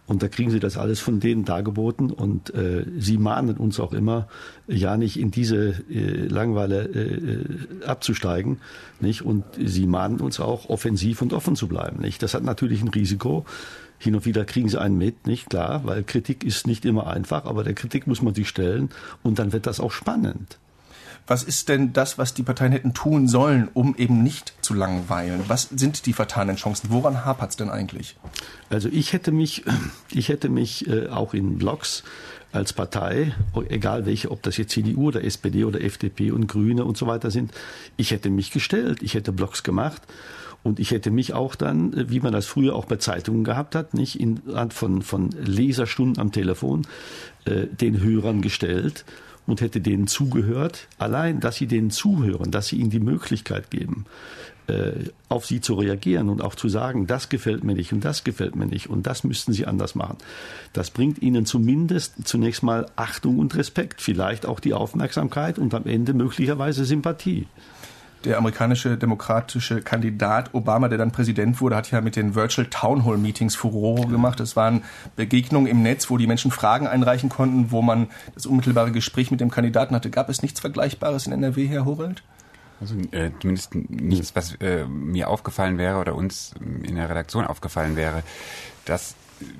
Und da kriegen sie das alles von denen dargeboten. Und äh, sie mahnen uns auch immer, ja nicht in diese äh, Langeweile äh, abzusteigen. Nicht? Und sie mahnen uns auch, offensiv und offen zu bleiben. Nicht? Das hat natürlich ein Risiko. Hin und wieder kriegen sie einen mit, nicht klar, weil Kritik ist nicht immer einfach, aber der Kritik muss man sich stellen und dann wird das auch spannend. Was ist denn das, was die Parteien hätten tun sollen, um eben nicht zu langweilen? Was sind die vertanen Chancen? Woran hapert es denn eigentlich? Also ich hätte mich, ich hätte mich äh, auch in Blogs als Partei, egal welche, ob das jetzt C D U oder S P D oder F D P und Grüne und so weiter sind, ich hätte mich gestellt, ich hätte Blogs gemacht. Und ich hätte mich auch dann, wie man das früher auch bei Zeitungen gehabt hat, nicht in Art von, von Leserstunden am Telefon, äh, den Hörern gestellt und hätte denen zugehört. Allein, dass sie denen zuhören, dass sie ihnen die Möglichkeit geben, äh, auf sie zu reagieren und auch zu sagen, das gefällt mir nicht und das gefällt mir nicht und das müssten sie anders machen. Das bringt ihnen zumindest zunächst mal Achtung und Respekt, vielleicht auch die Aufmerksamkeit und am Ende möglicherweise Sympathie. Der amerikanische demokratische Kandidat Obama, der dann Präsident wurde, hat ja mit den Virtual Town Hall Meetings Furore gemacht. Das waren Begegnungen im Netz, wo die Menschen Fragen einreichen konnten, wo man das unmittelbare Gespräch mit dem Kandidaten hatte. Gab es nichts Vergleichbares in N R W, Herr Horelt? Also äh, zumindest nichts, was äh, mir aufgefallen wäre oder uns in der Redaktion aufgefallen wäre. Das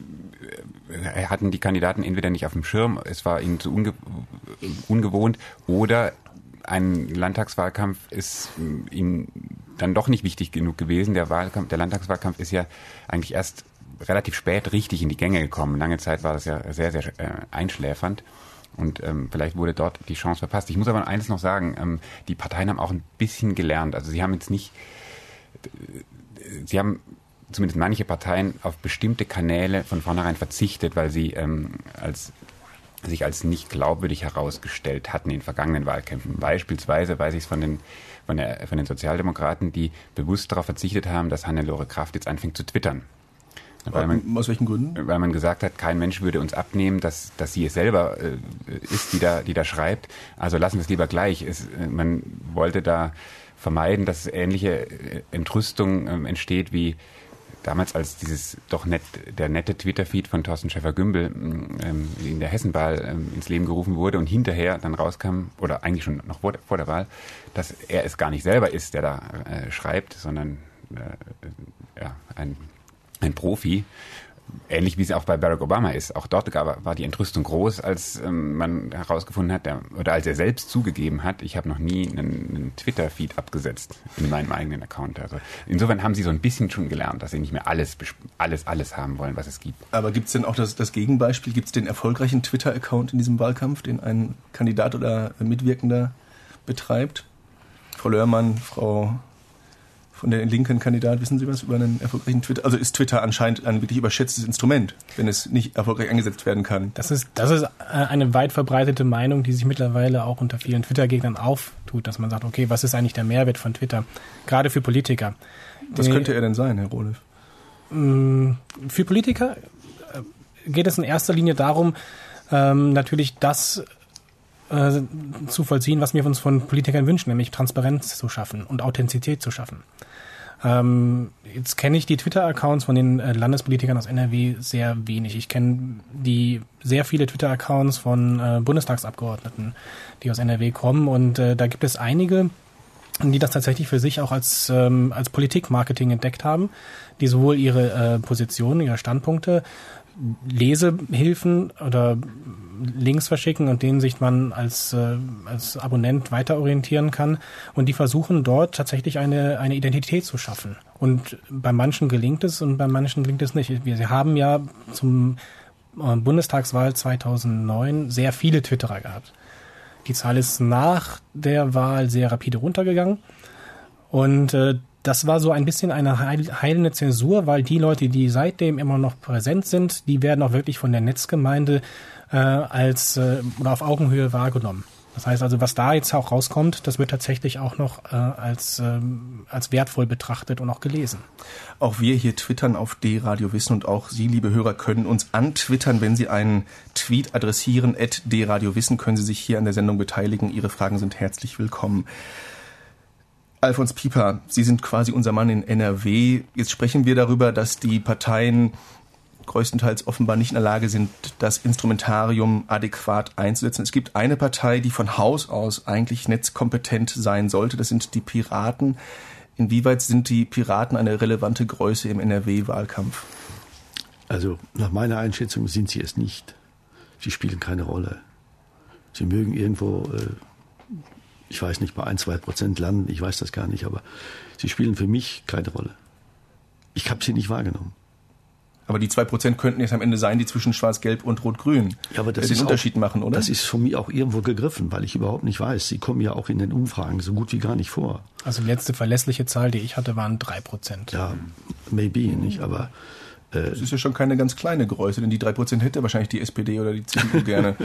äh, hatten die Kandidaten entweder nicht auf dem Schirm, es war ihnen zu unge ungewohnt, oder ein Landtagswahlkampf ist ihnen dann doch nicht wichtig genug gewesen. Der Wahlkampf, der Landtagswahlkampf ist ja eigentlich erst relativ spät richtig in die Gänge gekommen. Lange Zeit war das ja sehr, sehr äh, einschläfernd. Und ähm, vielleicht wurde dort die Chance verpasst. Ich muss aber eines noch sagen, ähm, die Parteien haben auch ein bisschen gelernt. Also sie haben jetzt nicht, äh, sie haben zumindest manche Parteien auf bestimmte Kanäle von vornherein verzichtet, weil sie ähm, als sich als nicht glaubwürdig herausgestellt hatten in vergangenen Wahlkämpfen. Beispielsweise weiß ich es von den, von, der, von den Sozialdemokraten, die bewusst darauf verzichtet haben, dass Hannelore Kraft jetzt anfängt zu twittern. Weil man, aus welchen Gründen? Weil man gesagt hat, kein Mensch würde uns abnehmen, dass, dass sie es selber äh, ist, die da, die da schreibt. Also lassen wir es lieber gleich. Es, man wollte da vermeiden, dass ähnliche Entrüstung äh, entsteht wie damals, als dieses doch nett, der nette Twitter-Feed von Thorsten Schäfer-Gümbel ähm, in der Hessenwahl ähm, ins Leben gerufen wurde und hinterher dann rauskam, oder eigentlich schon noch vor der, vor der Wahl, dass er es gar nicht selber ist, der da äh, schreibt, sondern äh, ja, ein, ein Profi. Ähnlich wie es auch bei Barack Obama ist. Auch dort gab, war die Entrüstung groß, als ähm, man herausgefunden hat, der, oder als er selbst zugegeben hat, ich habe noch nie einen, einen Twitter-Feed abgesetzt in meinem eigenen Account. Also insofern haben sie so ein bisschen schon gelernt, dass sie nicht mehr alles, alles, alles haben wollen, was es gibt. Aber gibt es denn auch das, das Gegenbeispiel? Gibt es den erfolgreichen Twitter-Account in diesem Wahlkampf, den ein Kandidat oder Mitwirkender betreibt? Frau Löhrmann, Frau von der linken Kandidat, wissen Sie was über einen erfolgreichen Twitter? Also ist Twitter anscheinend ein wirklich überschätztes Instrument, wenn es nicht erfolgreich eingesetzt werden kann? Das ist, das ist eine weit verbreitete Meinung, die sich mittlerweile auch unter vielen Twitter-Gegnern auftut, dass man sagt, okay, was ist eigentlich der Mehrwert von Twitter? Gerade für Politiker. Was könnte er denn sein, Herr Rohlev? Für Politiker geht es in erster Linie darum, natürlich das zu vollziehen, was wir uns von Politikern wünschen, nämlich Transparenz zu schaffen und Authentizität zu schaffen. Ähm, jetzt kenne ich die Twitter-Accounts von den äh, Landespolitikern aus N R W sehr wenig. Ich kenne die sehr viele Twitter-Accounts von äh, Bundestagsabgeordneten, die aus N R W kommen, und äh, da gibt es einige, die das tatsächlich für sich auch als ähm, als Politikmarketing entdeckt haben, die sowohl ihre äh, Positionen, ihre Standpunkte, Lesehilfen oder Links verschicken und denen sich man als äh, als Abonnent weiter orientieren kann, und die versuchen dort tatsächlich eine eine Identität zu schaffen. Und bei manchen gelingt es und bei manchen gelingt es nicht. Wir haben ja zum äh, Bundestagswahl zweitausendneun sehr viele Twitterer gehabt. Die Zahl ist nach der Wahl sehr rapide runtergegangen, und äh, das war so ein bisschen eine heilende Zäsur, weil die Leute, die seitdem immer noch präsent sind, die werden auch wirklich von der Netzgemeinde äh, als äh, oder auf Augenhöhe wahrgenommen. Das heißt also, was da jetzt auch rauskommt, das wird tatsächlich auch noch äh, als ähm, als wertvoll betrachtet und auch gelesen. Auch wir hier twittern auf D-Radio Wissen, und auch Sie, liebe Hörer, können uns antwittern. Wenn Sie einen Tweet adressieren, at D-Radio Wissen, können Sie sich hier an der Sendung beteiligen. Ihre Fragen sind herzlich willkommen. Alfons Pieper, Sie sind quasi unser Mann in N R W. Jetzt sprechen wir darüber, dass die Parteien größtenteils offenbar nicht in der Lage sind, das Instrumentarium adäquat einzusetzen. Es gibt eine Partei, die von Haus aus eigentlich netzkompetent sein sollte. Das sind die Piraten. Inwieweit sind die Piraten eine relevante Größe im N R W-Wahlkampf? Also nach meiner Einschätzung sind sie es nicht. Sie spielen keine Rolle. Sie mögen irgendwo, ich weiß nicht, bei ein, zwei Prozent landen, ich weiß das gar nicht, aber sie spielen für mich keine Rolle. Ich habe sie nicht wahrgenommen. Aber die zwei Prozent könnten jetzt am Ende sein, die zwischen Schwarz-Gelb und Rot-Grün ja, aber das den ist Unterschied auch, machen, oder? Das ist von mir auch irgendwo gegriffen, weil ich überhaupt nicht weiß. Sie kommen ja auch in den Umfragen so gut wie gar nicht vor. Also die letzte verlässliche Zahl, die ich hatte, waren drei Prozent. Ja, maybe, nicht, aber... Äh, das ist ja schon keine ganz kleine Größe, denn die drei Prozent hätte wahrscheinlich die S P D oder die C D U gerne.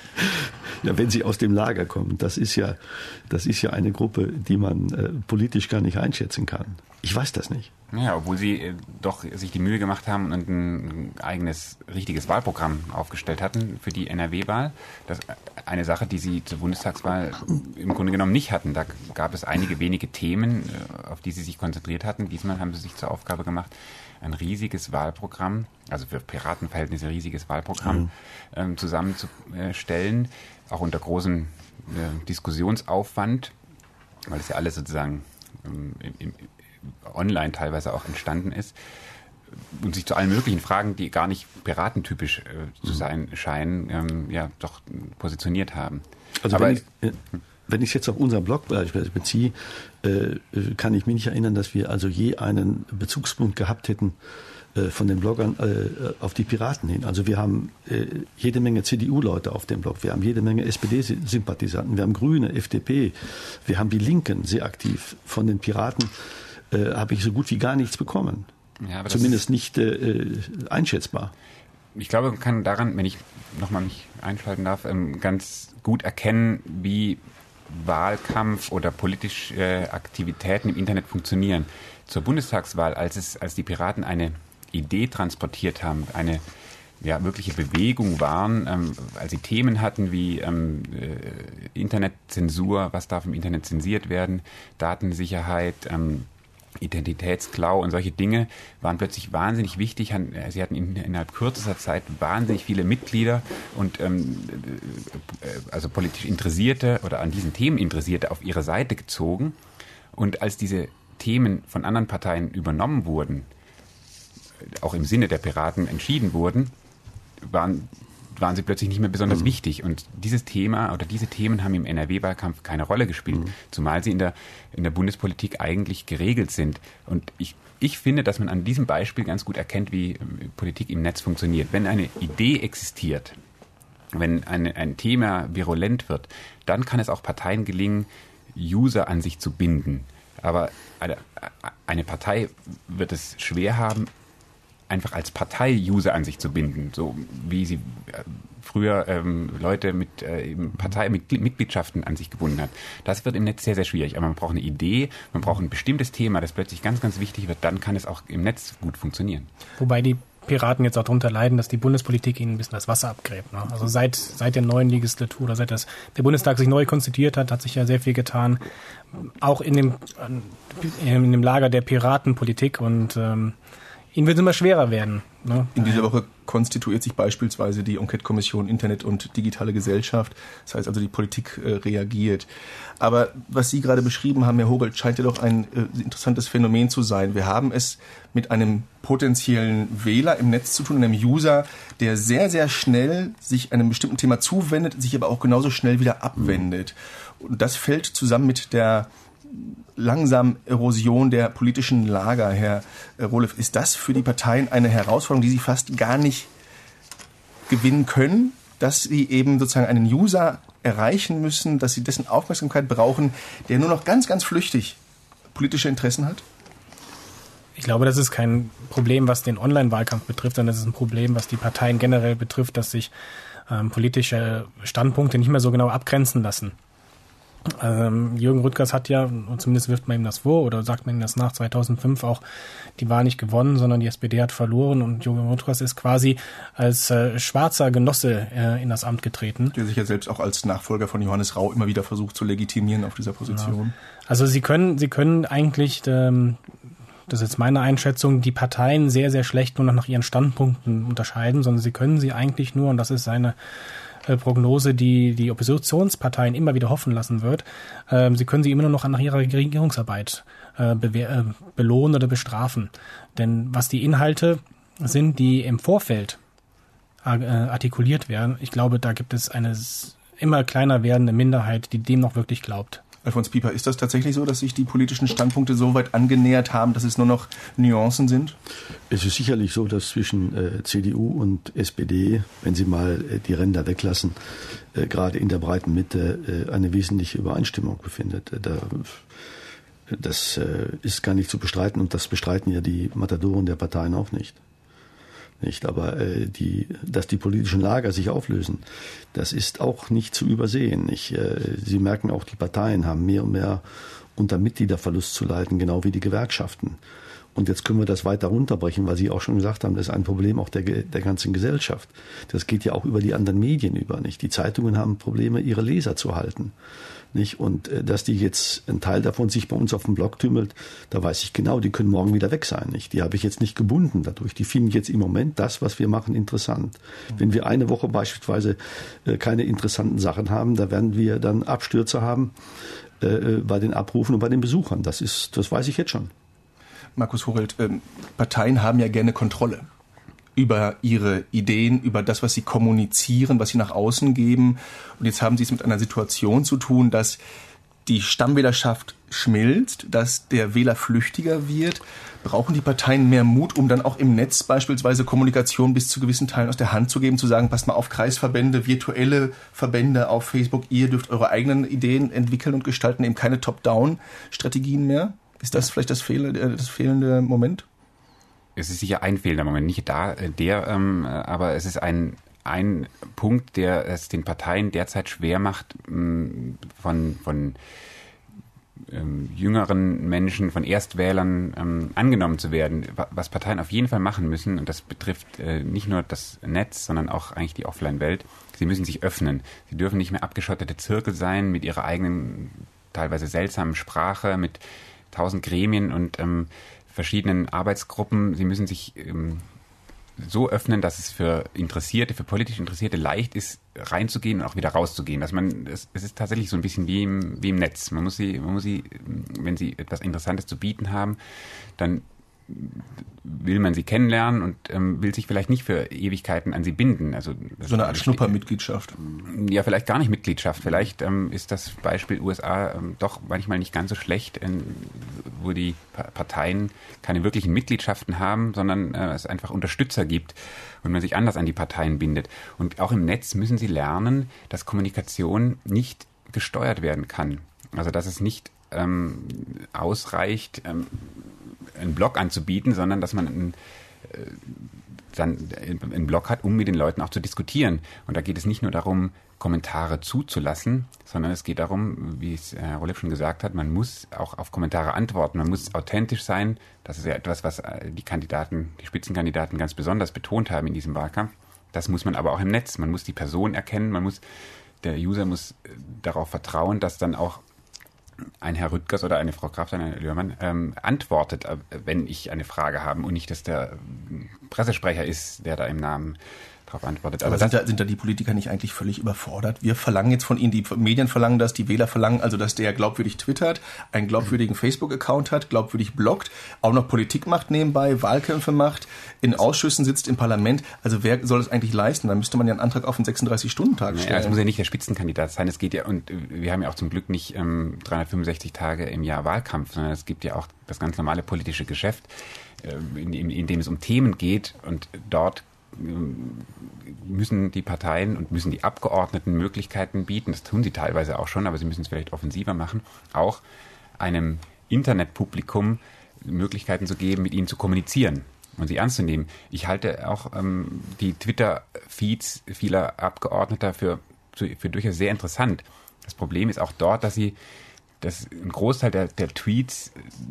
Ja, wenn sie aus dem Lager kommen, das ist ja, das ist ja eine Gruppe, die man äh, politisch gar nicht einschätzen kann. Ich weiß das nicht. Ja, obwohl sie äh, doch sich die Mühe gemacht haben und ein eigenes, richtiges Wahlprogramm aufgestellt hatten für die N R W-Wahl. Das ist eine Sache, die sie zur Bundestagswahl im Grunde genommen nicht hatten. Da gab es einige wenige Themen, äh, auf die sie sich konzentriert hatten. Diesmal haben sie sich zur Aufgabe gemacht, ein riesiges Wahlprogramm, also für Piratenverhältnisse ein riesiges Wahlprogramm mhm. ähm, zusammenzustellen, auch unter großem äh, Diskussionsaufwand, weil es ja alles sozusagen ähm, im, im, online teilweise auch entstanden ist und sich zu allen möglichen Fragen, die gar nicht piratentypisch äh, zu sein scheinen, ähm, ja doch positioniert haben. Also Aber wenn ich, äh, wenn ich jetzt auf unseren Blog beziehe, äh, kann ich mich nicht erinnern, dass wir also je einen Bezugspunkt gehabt hätten äh, von den Bloggern äh, auf die Piraten hin. Also wir haben äh, jede Menge C D U-Leute auf dem Blog, wir haben jede Menge S P D-Sympathisanten, wir haben Grüne, F D P, wir haben die Linken sehr aktiv. Von den Piraten äh, habe ich so gut wie gar nichts bekommen. Ja, aber zumindest nicht äh, einschätzbar. Ich glaube, man kann daran, wenn ich nochmal mich einschalten darf, ähm, ganz gut erkennen, wie Wahlkampf oder politische äh, Aktivitäten im Internet funktionieren. Zur Bundestagswahl, als es, als die Piraten eine Idee transportiert haben, eine ja, wirkliche Bewegung waren, ähm, als sie Themen hatten wie ähm, äh, Internetzensur, was darf im Internet zensiert werden, Datensicherheit, ähm, Identitätsklau und solche Dinge waren plötzlich wahnsinnig wichtig. Sie hatten in, innerhalb kürzester Zeit wahnsinnig viele Mitglieder und ähm, also politisch Interessierte oder an diesen Themen Interessierte auf ihre Seite gezogen. Und als diese Themen von anderen Parteien übernommen wurden, auch im Sinne der Piraten entschieden wurden, waren waren sie plötzlich nicht mehr besonders mhm. wichtig. Und dieses Thema oder diese Themen haben im N R W-Wahlkampf keine Rolle gespielt, mhm. zumal sie in der, in der Bundespolitik eigentlich geregelt sind. Und ich, ich finde, dass man an diesem Beispiel ganz gut erkennt, wie Politik im Netz funktioniert. Wenn eine Idee existiert, wenn eine, ein Thema virulent wird, dann kann es auch Parteien gelingen, User an sich zu binden. Aber eine, eine Partei wird es schwer haben, einfach als Partei User an sich zu binden, so wie sie äh, früher ähm, Leute mit äh, Partei mit Mitgliedschaften an sich gebunden hat. Das wird im Netz sehr, sehr schwierig. Aber man braucht eine Idee, man braucht ein bestimmtes Thema, das plötzlich ganz, ganz wichtig wird, dann kann es auch im Netz gut funktionieren. Wobei die Piraten jetzt auch darunter leiden, dass die Bundespolitik ihnen ein bisschen das Wasser abgräbt. Ne? Also seit seit der neuen Legislatur oder seit das, der Bundestag sich neu konstituiert hat, hat sich ja sehr viel getan, auch in dem in dem Lager der Piratenpolitik, und ähm, ihnen wird es immer schwerer werden. Ne? In dieser Woche konstituiert sich beispielsweise die Enquete-Kommission Internet und digitale Gesellschaft. Das heißt also, die Politik äh, reagiert. Aber was Sie gerade beschrieben haben, Herr Hogold, scheint ja doch ein äh, interessantes Phänomen zu sein. Wir haben es mit einem potenziellen Wähler im Netz zu tun, einem User, der sehr, sehr schnell sich einem bestimmten Thema zuwendet, sich aber auch genauso schnell wieder abwendet. Und das fällt zusammen mit der langsam Erosion der politischen Lager, Herr Rohlev. Ist das für die Parteien eine Herausforderung, die sie fast gar nicht gewinnen können, dass sie eben sozusagen einen User erreichen müssen, dass sie dessen Aufmerksamkeit brauchen, der nur noch ganz, ganz flüchtig politische Interessen hat? Ich glaube, das ist kein Problem, was den Online-Wahlkampf betrifft, sondern das ist ein Problem, was die Parteien generell betrifft, dass sich ähm, politische Standpunkte nicht mehr so genau abgrenzen lassen. Ähm, Jürgen Rüttgers hat ja, und zumindest wirft man ihm das vor oder sagt man ihm das nach, zweitausendfünf auch die Wahl nicht gewonnen, sondern die S P D hat verloren, und Jürgen Rüttgers ist quasi als äh, schwarzer Genosse äh, in das Amt getreten. Der sich ja selbst auch als Nachfolger von Johannes Rau immer wieder versucht zu legitimieren auf dieser Position. Ja. Also sie können, sie können eigentlich ähm, das ist jetzt meine Einschätzung, die Parteien sehr, sehr schlecht nur noch nach ihren Standpunkten unterscheiden, sondern sie können sie eigentlich nur, und das ist eine äh, Prognose, die die Oppositionsparteien immer wieder hoffen lassen wird, äh, sie können sie immer nur noch nach ihrer Regierungsarbeit äh, bewehr, äh, belohnen oder bestrafen. Denn was die Inhalte sind, die im Vorfeld äh, artikuliert werden, ich glaube, da gibt es eine immer kleiner werdende Minderheit, die dem noch wirklich glaubt. Alfons Pieper, ist das tatsächlich so, dass sich die politischen Standpunkte so weit angenähert haben, dass es nur noch Nuancen sind? Es ist sicherlich so, dass zwischen äh, C D U und S P D, wenn Sie mal äh, die Ränder weglassen, äh, gerade in der breiten Mitte äh, eine wesentliche Übereinstimmung befindet. Äh, da, das äh, ist gar nicht zu bestreiten und das bestreiten ja die Matadoren der Parteien auch nicht. Nicht, aber äh, die, dass die politischen Lager sich auflösen, das ist auch nicht zu übersehen. Nicht? Äh, Sie merken auch, die Parteien haben mehr und mehr unter Mitgliederverlust zu leiden, genau wie die Gewerkschaften. Und jetzt können wir das weiter runterbrechen, weil Sie auch schon gesagt haben, das ist ein Problem auch der, der ganzen Gesellschaft. Das geht ja auch über die anderen Medien über. Nicht? Die Zeitungen haben Probleme, ihre Leser zu halten. Nicht? Und äh, dass die jetzt, ein Teil davon sich bei uns auf dem Blog tümmelt, da weiß ich genau, die können morgen wieder weg sein. Nicht? Die habe ich jetzt nicht gebunden dadurch. Die finden jetzt im Moment das, was wir machen, interessant. Mhm. Wenn wir eine Woche beispielsweise äh, keine interessanten Sachen haben, da werden wir dann Abstürze haben äh, bei den Abrufen und bei den Besuchern. Das ist, das weiß ich jetzt schon. Markus Horelt, ähm, Parteien haben ja gerne Kontrolle über ihre Ideen, über das, was sie kommunizieren, was sie nach außen geben. Und jetzt haben sie es mit einer Situation zu tun, dass die Stammwählerschaft schmilzt, dass der Wähler flüchtiger wird. Brauchen die Parteien mehr Mut, um dann auch im Netz beispielsweise Kommunikation bis zu gewissen Teilen aus der Hand zu geben, zu sagen, passt mal auf, Kreisverbände, virtuelle Verbände auf Facebook, ihr dürft eure eigenen Ideen entwickeln und gestalten, eben keine Top-Down-Strategien mehr? Ist das vielleicht das, fehl, das fehlende Moment? Es ist sicher ein fehlender Moment, nicht da, der, ähm, aber es ist ein, ein Punkt, der es den Parteien derzeit schwer macht, ähm, von, von ähm, jüngeren Menschen, von Erstwählern ähm, angenommen zu werden. Was Parteien auf jeden Fall machen müssen, und das betrifft äh, nicht nur das Netz, sondern auch eigentlich die Offline-Welt, sie müssen sich öffnen. Sie dürfen nicht mehr abgeschottete Zirkel sein mit ihrer eigenen, teilweise seltsamen Sprache, mit tausend Gremien und ähm, verschiedenen Arbeitsgruppen. Sie müssen sich ähm, so öffnen, dass es für Interessierte, für politisch Interessierte leicht ist, reinzugehen und auch wieder rauszugehen. Dass man, es, es ist tatsächlich so ein bisschen wie im, wie im Netz. Man muss sie, man muss sie, wenn sie etwas Interessantes zu bieten haben, dann will man sie kennenlernen und ähm, will sich vielleicht nicht für Ewigkeiten an sie binden. Also so eine Art Schnuppermitgliedschaft. Ja, vielleicht gar nicht Mitgliedschaft. Vielleicht ähm, ist das Beispiel U S A ähm, doch manchmal nicht ganz so schlecht, in, wo die pa- Parteien keine wirklichen Mitgliedschaften haben, sondern äh, es einfach Unterstützer gibt und man sich anders an die Parteien bindet. Und auch im Netz müssen sie lernen, dass Kommunikation nicht gesteuert werden kann. Also dass es nicht ähm, ausreicht, ähm, einen Blog anzubieten, sondern dass man einen, äh, dann einen Blog hat, um mit den Leuten auch zu diskutieren. Und da geht es nicht nur darum, Kommentare zuzulassen, sondern es geht darum, wie es Herr Rolev schon gesagt hat, man muss auch auf Kommentare antworten, man muss authentisch sein. Das ist ja etwas, was die Kandidaten, die Spitzenkandidaten ganz besonders betont haben in diesem Wahlkampf. Das muss man aber auch im Netz. Man muss die Person erkennen, man muss, der User muss darauf vertrauen, dass dann auch ein Herr Rüttgers oder eine Frau Kraft, eine Lührmann, ähm, antwortet, wenn ich eine Frage habe und nicht, dass der Pressesprecher ist, der da im Namen darauf antwortet. Aber, Aber sind, da, sind da die Politiker nicht eigentlich völlig überfordert? Wir verlangen jetzt von ihnen, die Medien verlangen das, die Wähler verlangen also, dass der glaubwürdig twittert, einen glaubwürdigen Facebook-Account hat, glaubwürdig bloggt, auch noch Politik macht nebenbei, Wahlkämpfe macht, in Ausschüssen sitzt, im Parlament. Also wer soll das eigentlich leisten? Da müsste man ja einen Antrag auf einen sechsunddreißig-Stunden-Tag stellen. Ja, es muss ja nicht der Spitzenkandidat sein. Es geht ja, und wir haben ja auch zum Glück nicht ähm, dreihundertfünfundsechzig Tage im Jahr Wahlkampf, sondern es gibt ja auch das ganz normale politische Geschäft, äh, in, in, in dem es um Themen geht und dort müssen die Parteien und müssen die Abgeordneten Möglichkeiten bieten, das tun sie teilweise auch schon, aber sie müssen es vielleicht offensiver machen, auch einem Internetpublikum Möglichkeiten zu geben, mit ihnen zu kommunizieren und sie ernst zu nehmen. Ich halte auch ähm, die Twitter-Feeds vieler Abgeordneter für, für durchaus sehr interessant. Das Problem ist auch dort, dass sie dass ein Großteil der, der Tweets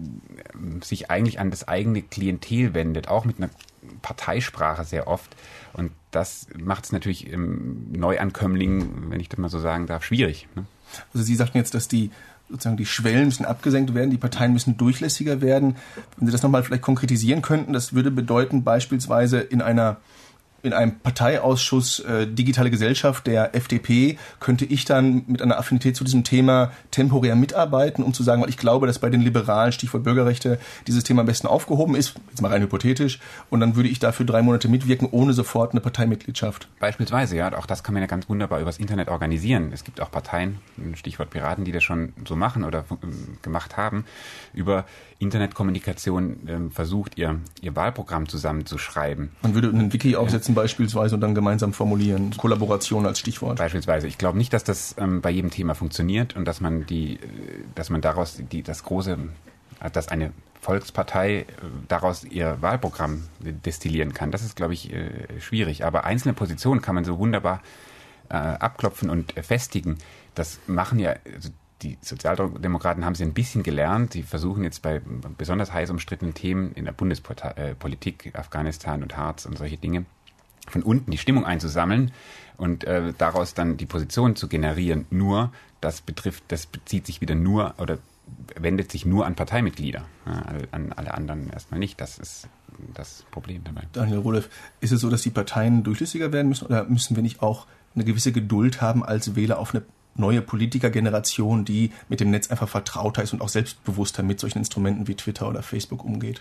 sich eigentlich an das eigene Klientel wendet, auch mit einer Parteisprache sehr oft. Und das macht es natürlich im Neuankömmling, wenn ich das mal so sagen darf, schwierig. Ne? Also Sie sagten jetzt, dass die sozusagen die Schwellen müssen abgesenkt werden, die Parteien müssen durchlässiger werden. Wenn Sie das nochmal vielleicht konkretisieren könnten, das würde bedeuten beispielsweise in einer in einem Parteiausschuss äh, Digitale Gesellschaft der F D P könnte ich dann mit einer Affinität zu diesem Thema temporär mitarbeiten, um zu sagen, weil ich glaube, dass bei den Liberalen, Stichwort Bürgerrechte, dieses Thema am besten aufgehoben ist, jetzt mal rein hypothetisch, und dann würde ich dafür drei Monate mitwirken, ohne sofort eine Parteimitgliedschaft. Beispielsweise, ja, auch das kann man ja ganz wunderbar übers Internet organisieren. Es gibt auch Parteien, Stichwort Piraten, die das schon so machen oder äh, gemacht haben, über Internetkommunikation äh, versucht, ihr, ihr Wahlprogramm zusammenzuschreiben. Man würde einen Wiki aufsetzen beispielsweise und dann gemeinsam formulieren. Kollaboration als Stichwort. Beispielsweise. Ich glaube nicht, dass das ähm, bei jedem Thema funktioniert und dass man die, dass man daraus die, das große, dass eine Volkspartei äh, daraus ihr Wahlprogramm destillieren kann. Das ist, glaube ich, äh, schwierig. Aber einzelne Positionen kann man so wunderbar äh, abklopfen und äh, festigen. Das machen ja, also die Sozialdemokraten haben sie ein bisschen gelernt. Sie versuchen jetzt bei besonders heiß umstrittenen Themen in der Bundespolitik, Afghanistan und Harz und solche Dinge, von unten die Stimmung einzusammeln und äh, daraus dann die Position zu generieren. Nur, das betrifft, das bezieht sich wieder nur oder wendet sich nur an Parteimitglieder. Ja, an alle anderen erstmal nicht. Das ist das Problem dabei. Daniel Rohleff, ist es so, dass die Parteien durchlässiger werden müssen oder müssen wir nicht auch eine gewisse Geduld haben als Wähler auf eine neue Politikergeneration, die mit dem Netz einfach vertrauter ist und auch selbstbewusster mit solchen Instrumenten wie Twitter oder Facebook umgeht?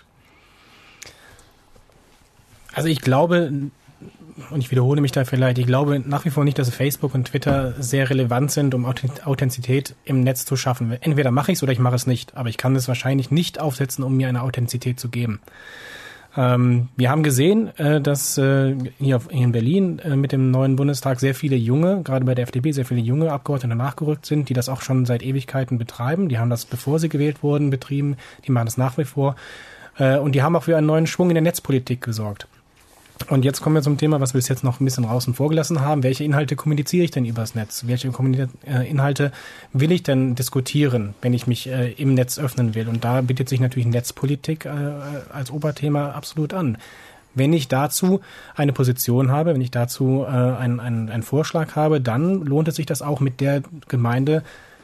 Also ich glaube, und ich wiederhole mich da vielleicht, ich glaube nach wie vor nicht, dass Facebook und Twitter sehr relevant sind, um Authentizität im Netz zu schaffen. Entweder mache ich es oder ich mache es nicht, aber ich kann es wahrscheinlich nicht aufsetzen, um mir eine Authentizität zu geben. Ähm, wir haben gesehen, äh, dass äh, hier, auf, hier in Berlin äh, mit dem neuen Bundestag sehr viele junge, gerade bei der F D P, sehr viele junge Abgeordnete nachgerückt sind, die das auch schon seit Ewigkeiten betreiben. Die haben das, bevor sie gewählt wurden, betrieben. Die machen das nach wie vor. Äh, und die haben auch für einen neuen Schwung in der Netzpolitik gesorgt. Und jetzt kommen wir zum Thema, was wir bis jetzt noch ein bisschen außen vor gelassen haben. Welche Inhalte kommuniziere ich denn übers Netz? Welche Inhalte will ich denn diskutieren, wenn ich mich äh, im Netz öffnen will? Und da bietet sich natürlich Netzpolitik äh, als Oberthema absolut an. Wenn ich dazu eine Position habe, wenn ich dazu äh, einen, einen, einen Vorschlag habe, dann lohnt es sich das auch mit der Gemeinde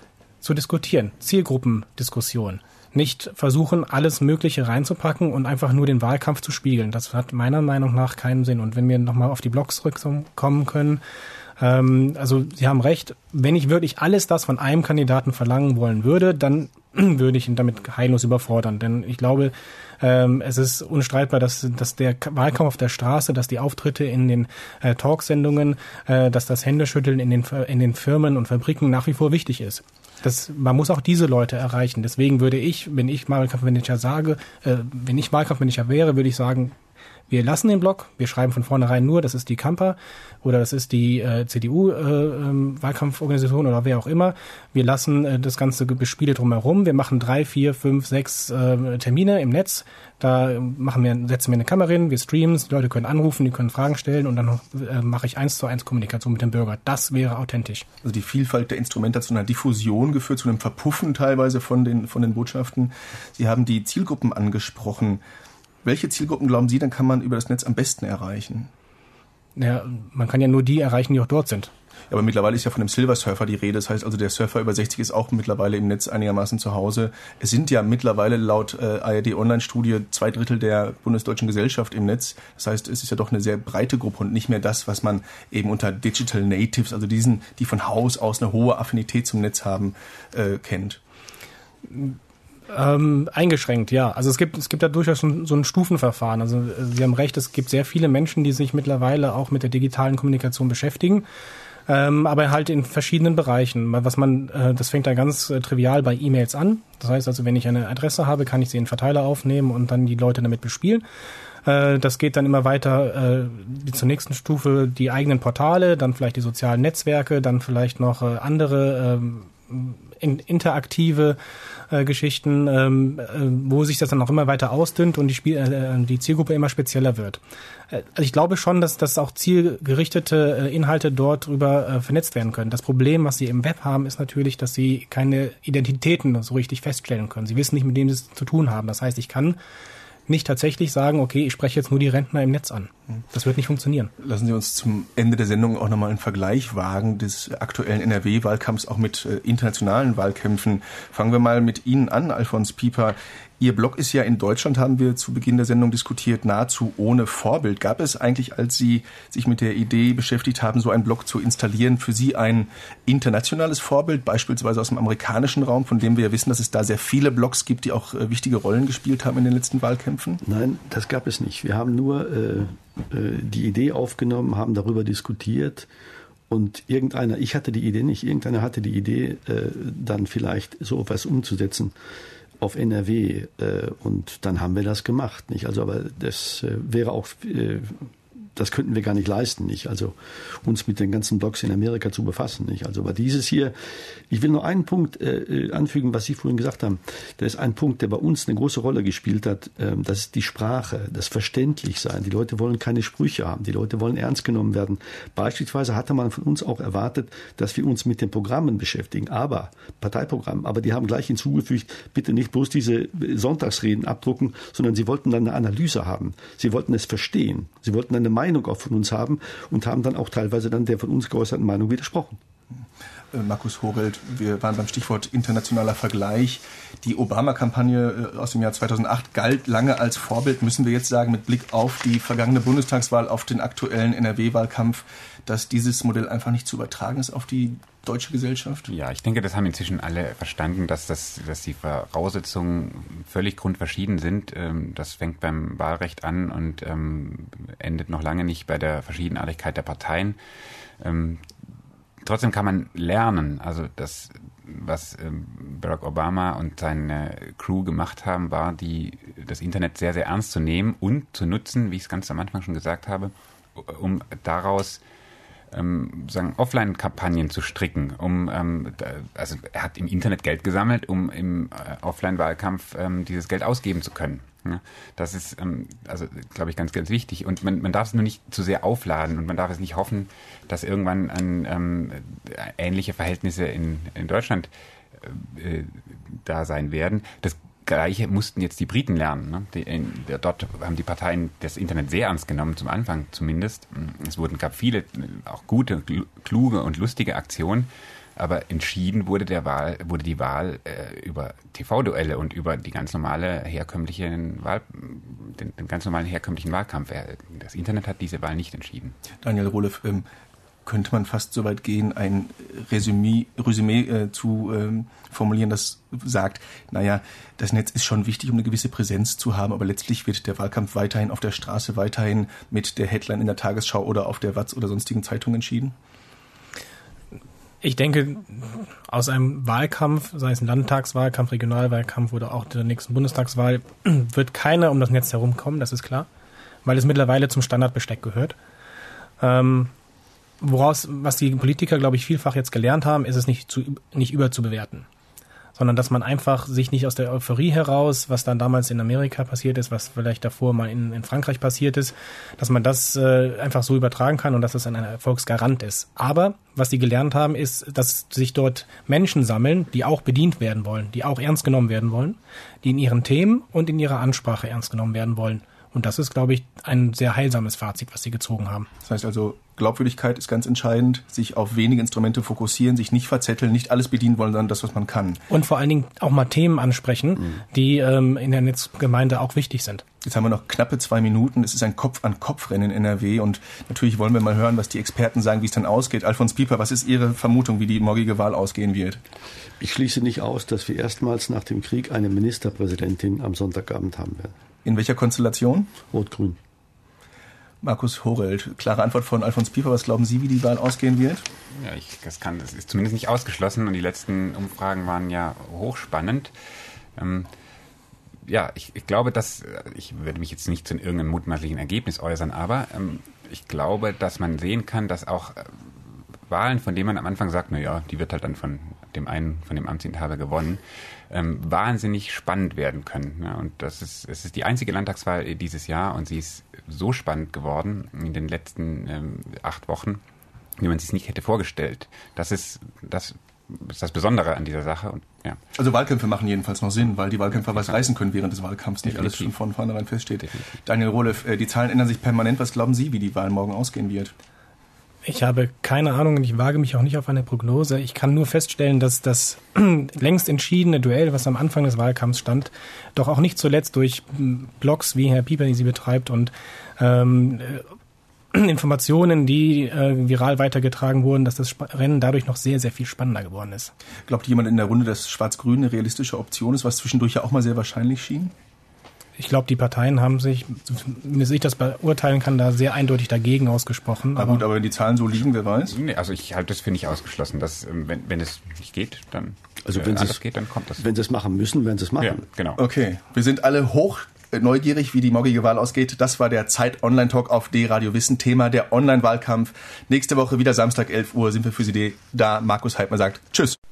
zu diskutieren. Zielgruppendiskussion. Nicht versuchen, alles Mögliche reinzupacken und einfach nur den Wahlkampf zu spiegeln. Das hat meiner Meinung nach keinen Sinn. Und wenn wir nochmal auf die Blogs zurückkommen können, ähm, also Sie haben recht, wenn ich wirklich alles das von einem Kandidaten verlangen wollen würde, dann würde ich ihn damit heillos überfordern. Denn ich glaube, ähm, es ist unstreitbar, dass, dass der Wahlkampf auf der Straße, dass die Auftritte in den äh, Talksendungen, äh, dass das Händeschütteln in den, in den Firmen und Fabriken nach wie vor wichtig ist. Das, man muss auch diese Leute erreichen. Deswegen würde ich, wenn ich Wahlkampfmanager sage, äh, wenn ich Wahlkampfmanager wäre, würde ich sagen, wir lassen den Blog, wir schreiben von vornherein nur, das ist die Kampa oder das ist die äh, C D U-Wahlkampforganisation äh, oder wer auch immer. Wir lassen äh, das ganze Gespiele drumherum. Wir machen drei, vier, fünf, sechs äh, Termine im Netz. Da machen wir, setzen wir eine Kamera hin, wir streamen, die Leute können anrufen, die können Fragen stellen und dann äh, mache ich eins zu eins Kommunikation mit dem Bürger. Das wäre authentisch. Also die Vielfalt der Instrumente hat zu einer Diffusion geführt, zu einem Verpuffen teilweise von den, von den Botschaften. Sie haben die Zielgruppen angesprochen. Welche Zielgruppen, glauben Sie, dann kann man über das Netz am besten erreichen? Ja, man kann ja nur die erreichen, die auch dort sind. Ja, aber mittlerweile ist ja von dem Silver Surfer die Rede. Das heißt also, der Surfer über sechzig ist auch mittlerweile im Netz einigermaßen zu Hause. Es sind ja mittlerweile laut äh, A R D-Online-Studie zwei Drittel der bundesdeutschen Gesellschaft im Netz. Das heißt, es ist ja doch eine sehr breite Gruppe und nicht mehr das, was man eben unter Digital Natives, also diesen, die von Haus aus eine hohe Affinität zum Netz haben, äh, kennt. Ähm, eingeschränkt, ja. Also es gibt es gibt da durchaus so, so ein Stufenverfahren. Also Sie haben recht, es gibt sehr viele Menschen, die sich mittlerweile auch mit der digitalen Kommunikation beschäftigen, ähm, aber halt in verschiedenen Bereichen. Was man, äh, das fängt da ganz äh, trivial bei E-Mails an. Das heißt also, wenn ich eine Adresse habe, kann ich sie in den Verteiler aufnehmen und dann die Leute damit bespielen. Äh, das geht dann immer weiter äh, zur nächsten Stufe, die eigenen Portale, dann vielleicht die sozialen Netzwerke, dann vielleicht noch äh, andere äh, in, interaktive äh, Geschichten, ähm, äh, wo sich das dann auch immer weiter ausdünnt und die, Spiel, äh, die Zielgruppe immer spezieller wird. Äh, also ich glaube schon, dass, dass auch zielgerichtete äh, Inhalte dort drüber äh, vernetzt werden können. Das Problem, was sie im Web haben, ist natürlich, dass sie keine Identitäten so richtig feststellen können. Sie wissen nicht, mit wem sie es zu tun haben. Das heißt, ich kann nicht tatsächlich sagen, okay, ich spreche jetzt nur die Rentner im Netz an. Das wird nicht funktionieren. Lassen Sie uns zum Ende der Sendung auch nochmal einen Vergleich wagen des aktuellen N R W-Wahlkampfs auch mit äh, internationalen Wahlkämpfen. Fangen wir mal mit Ihnen an, Alfons Pieper. Ihr Blog ist ja in Deutschland, haben wir zu Beginn der Sendung diskutiert, nahezu ohne Vorbild. Gab es eigentlich, als Sie sich mit der Idee beschäftigt haben, so einen Blog zu installieren, für Sie ein internationales Vorbild, beispielsweise aus dem amerikanischen Raum, von dem wir ja wissen, dass es da sehr viele Blogs gibt, die auch äh, wichtige Rollen gespielt haben in den letzten Wahlkämpfen? Nein, das gab es nicht. Wir haben nur äh, äh, die Idee aufgenommen, haben darüber diskutiert und irgendeiner, ich hatte die Idee nicht, irgendeiner hatte die Idee, äh, dann vielleicht so etwas umzusetzen auf N R W, äh, und dann haben wir das gemacht, nicht? Also, aber das äh, wäre auch, äh, das könnten wir gar nicht leisten, nicht? Also, uns mit den ganzen Blogs in Amerika zu befassen, nicht? Also, aber dieses hier, ich will nur einen Punkt äh, anfügen, was Sie vorhin gesagt haben. Der ist ein Punkt, der bei uns eine große Rolle gespielt hat. Äh, das ist die Sprache, das Verständlichsein. Die Leute wollen keine Sprüche haben. Die Leute wollen ernst genommen werden. Beispielsweise hatte man von uns auch erwartet, dass wir uns mit den Programmen beschäftigen, aber Parteiprogrammen. Aber die haben gleich hinzugefügt, bitte nicht bloß diese Sonntagsreden abdrucken, sondern sie wollten dann eine Analyse haben. Sie wollten es verstehen. Sie wollten eine Meinung auch von uns haben und haben dann auch teilweise dann der von uns geäußerten Meinung widersprochen. Markus Horelt, wir waren beim Stichwort internationaler Vergleich. Die Obama-Kampagne aus dem Jahr zweitausendacht galt lange als Vorbild. Müssen wir jetzt sagen, mit Blick auf die vergangene Bundestagswahl, auf den aktuellen N R W-Wahlkampf, dass dieses Modell einfach nicht zu übertragen ist auf die deutsche Gesellschaft? Ja, ich denke, das haben inzwischen alle verstanden, dass, das, dass die Voraussetzungen völlig grundverschieden sind. Das fängt beim Wahlrecht an und endet noch lange nicht bei der Verschiedenartigkeit der Parteien. Trotzdem kann man lernen. Also das, was Barack Obama und seine Crew gemacht haben, war, die, das Internet sehr, sehr ernst zu nehmen und zu nutzen, wie ich es ganz am Anfang schon gesagt habe, um daraus ähm, sagen, Offline-Kampagnen zu stricken. Um, ähm, da, also er hat im Internet Geld gesammelt, um im äh, Offline-Wahlkampf ähm, dieses Geld ausgeben zu können. Ja, das ist, ähm, also glaube ich, ganz, ganz wichtig. Und man, man darf es nur nicht zu sehr aufladen und man darf es nicht hoffen, dass irgendwann an, ähm, ähnliche Verhältnisse in, in Deutschland äh, da sein werden. Das Gleiche mussten jetzt die Briten lernen. Ne? Die, in, der, dort haben die Parteien das Internet sehr ernst genommen, zum Anfang zumindest. Es wurden, gab viele auch gute, kluge und lustige Aktionen. Aber entschieden wurde der Wahl, wurde die Wahl äh, über T V-Duelle und über die ganz normale herkömmliche Wahl, den, den ganz normalen herkömmlichen Wahlkampf. Das Internet hat diese Wahl nicht entschieden. Daniel Rohlev, ähm, könnte man fast so weit gehen, ein Resümee, Resümee äh, zu ähm, formulieren, das sagt, naja, das Netz ist schon wichtig, um eine gewisse Präsenz zu haben, aber letztlich wird der Wahlkampf weiterhin auf der Straße, weiterhin mit der Headline in der Tagesschau oder auf der Watz oder sonstigen Zeitung entschieden? Ich denke, aus einem Wahlkampf, sei es ein Landtagswahlkampf, Regionalwahlkampf oder auch der nächsten Bundestagswahl, wird keiner um das Netz herumkommen, das ist klar, weil es mittlerweile zum Standardbesteck gehört. Ähm, woraus, was die Politiker, glaube ich, vielfach jetzt gelernt haben, ist es nicht, zu, nicht überzubewerten, sondern dass man einfach sich nicht aus der Euphorie heraus, was dann damals in Amerika passiert ist, was vielleicht davor mal in, in Frankreich passiert ist, dass man das äh, einfach so übertragen kann und dass das ein Erfolgsgarant ist. Aber was die gelernt haben, ist, dass sich dort Menschen sammeln, die auch bedient werden wollen, die auch ernst genommen werden wollen, die in ihren Themen und in ihrer Ansprache ernst genommen werden wollen. Und das ist, glaube ich, ein sehr heilsames Fazit, was sie gezogen haben. Das heißt also, Glaubwürdigkeit ist ganz entscheidend, sich auf wenige Instrumente fokussieren, sich nicht verzetteln, nicht alles bedienen wollen, sondern das, was man kann. Und vor allen Dingen auch mal Themen ansprechen, mhm. die ähm, in der Netzgemeinde auch wichtig sind. Jetzt haben wir noch knappe zwei Minuten. Es ist ein Kopf-an-Kopf-Rennen in N R W und natürlich wollen wir mal hören, was die Experten sagen, wie es dann ausgeht. Alfons Pieper, was ist Ihre Vermutung, wie die morgige Wahl ausgehen wird? Ich schließe nicht aus, dass wir erstmals nach dem Krieg eine Ministerpräsidentin am Sonntagabend haben werden. In welcher Konstellation? Rot-Grün. Markus Horelt, klare Antwort von Alfons Pieper. Was glauben Sie, wie die Wahl ausgehen wird? Ja, ich, das kann, das ist zumindest nicht ausgeschlossen und die letzten Umfragen waren ja hochspannend. Ähm, ja, ich, ich glaube, dass, ich werde mich jetzt nicht zu irgendeinem mutmaßlichen Ergebnis äußern, aber ähm, ich glaube, dass man sehen kann, dass auch äh, Wahlen, von denen man am Anfang sagt, na ja, die wird halt dann von dem einen, von dem Amtsinhaber gewonnen, ähm, wahnsinnig spannend werden können. Ja, und das ist, es ist die einzige Landtagswahl dieses Jahr und sie ist so spannend geworden in den letzten ähm, acht Wochen, wie man sich nicht hätte vorgestellt. Das ist, das ist das Besondere an dieser Sache. Und, ja. Also Wahlkämpfe machen jedenfalls noch Sinn, weil die Wahlkämpfer was reißen können während des Wahlkampfs, nicht Definitiv. alles schon von vornherein feststeht. Definitiv. Daniel Rohlev, die Zahlen ändern sich permanent. Was glauben Sie, wie die Wahl morgen ausgehen wird? Ich habe keine Ahnung und ich wage mich auch nicht auf eine Prognose. Ich kann nur feststellen, dass das längst entschiedene Duell, was am Anfang des Wahlkampfs stand, doch auch nicht zuletzt durch Blogs, wie Herr Pieper sie betreibt und ähm, Informationen, die äh, viral weitergetragen wurden, dass das Sp- Rennen dadurch noch sehr, sehr viel spannender geworden ist. Glaubt jemand in der Runde, dass Schwarz-Grün eine realistische Option ist, was zwischendurch ja auch mal sehr wahrscheinlich schien? Ich glaube, die Parteien haben sich, wenn ich das beurteilen kann, da sehr eindeutig dagegen ausgesprochen. Aber gut, aber wenn die Zahlen so liegen, wer weiß? Nee, also ich halte das für nicht ausgeschlossen, dass wenn, wenn es nicht geht, dann Also äh, wenn alles es geht, dann kommt das. Wenn sie es machen müssen, werden sie es machen. Ja, genau. Okay, wir sind alle hoch neugierig, wie die morgige Wahl ausgeht. Das war der Zeit-Online-Talk auf D-Radio Wissen. Thema der Online-Wahlkampf. Nächste Woche wieder Samstag elf Uhr sind wir für Sie da. Markus Heidmann sagt Tschüss.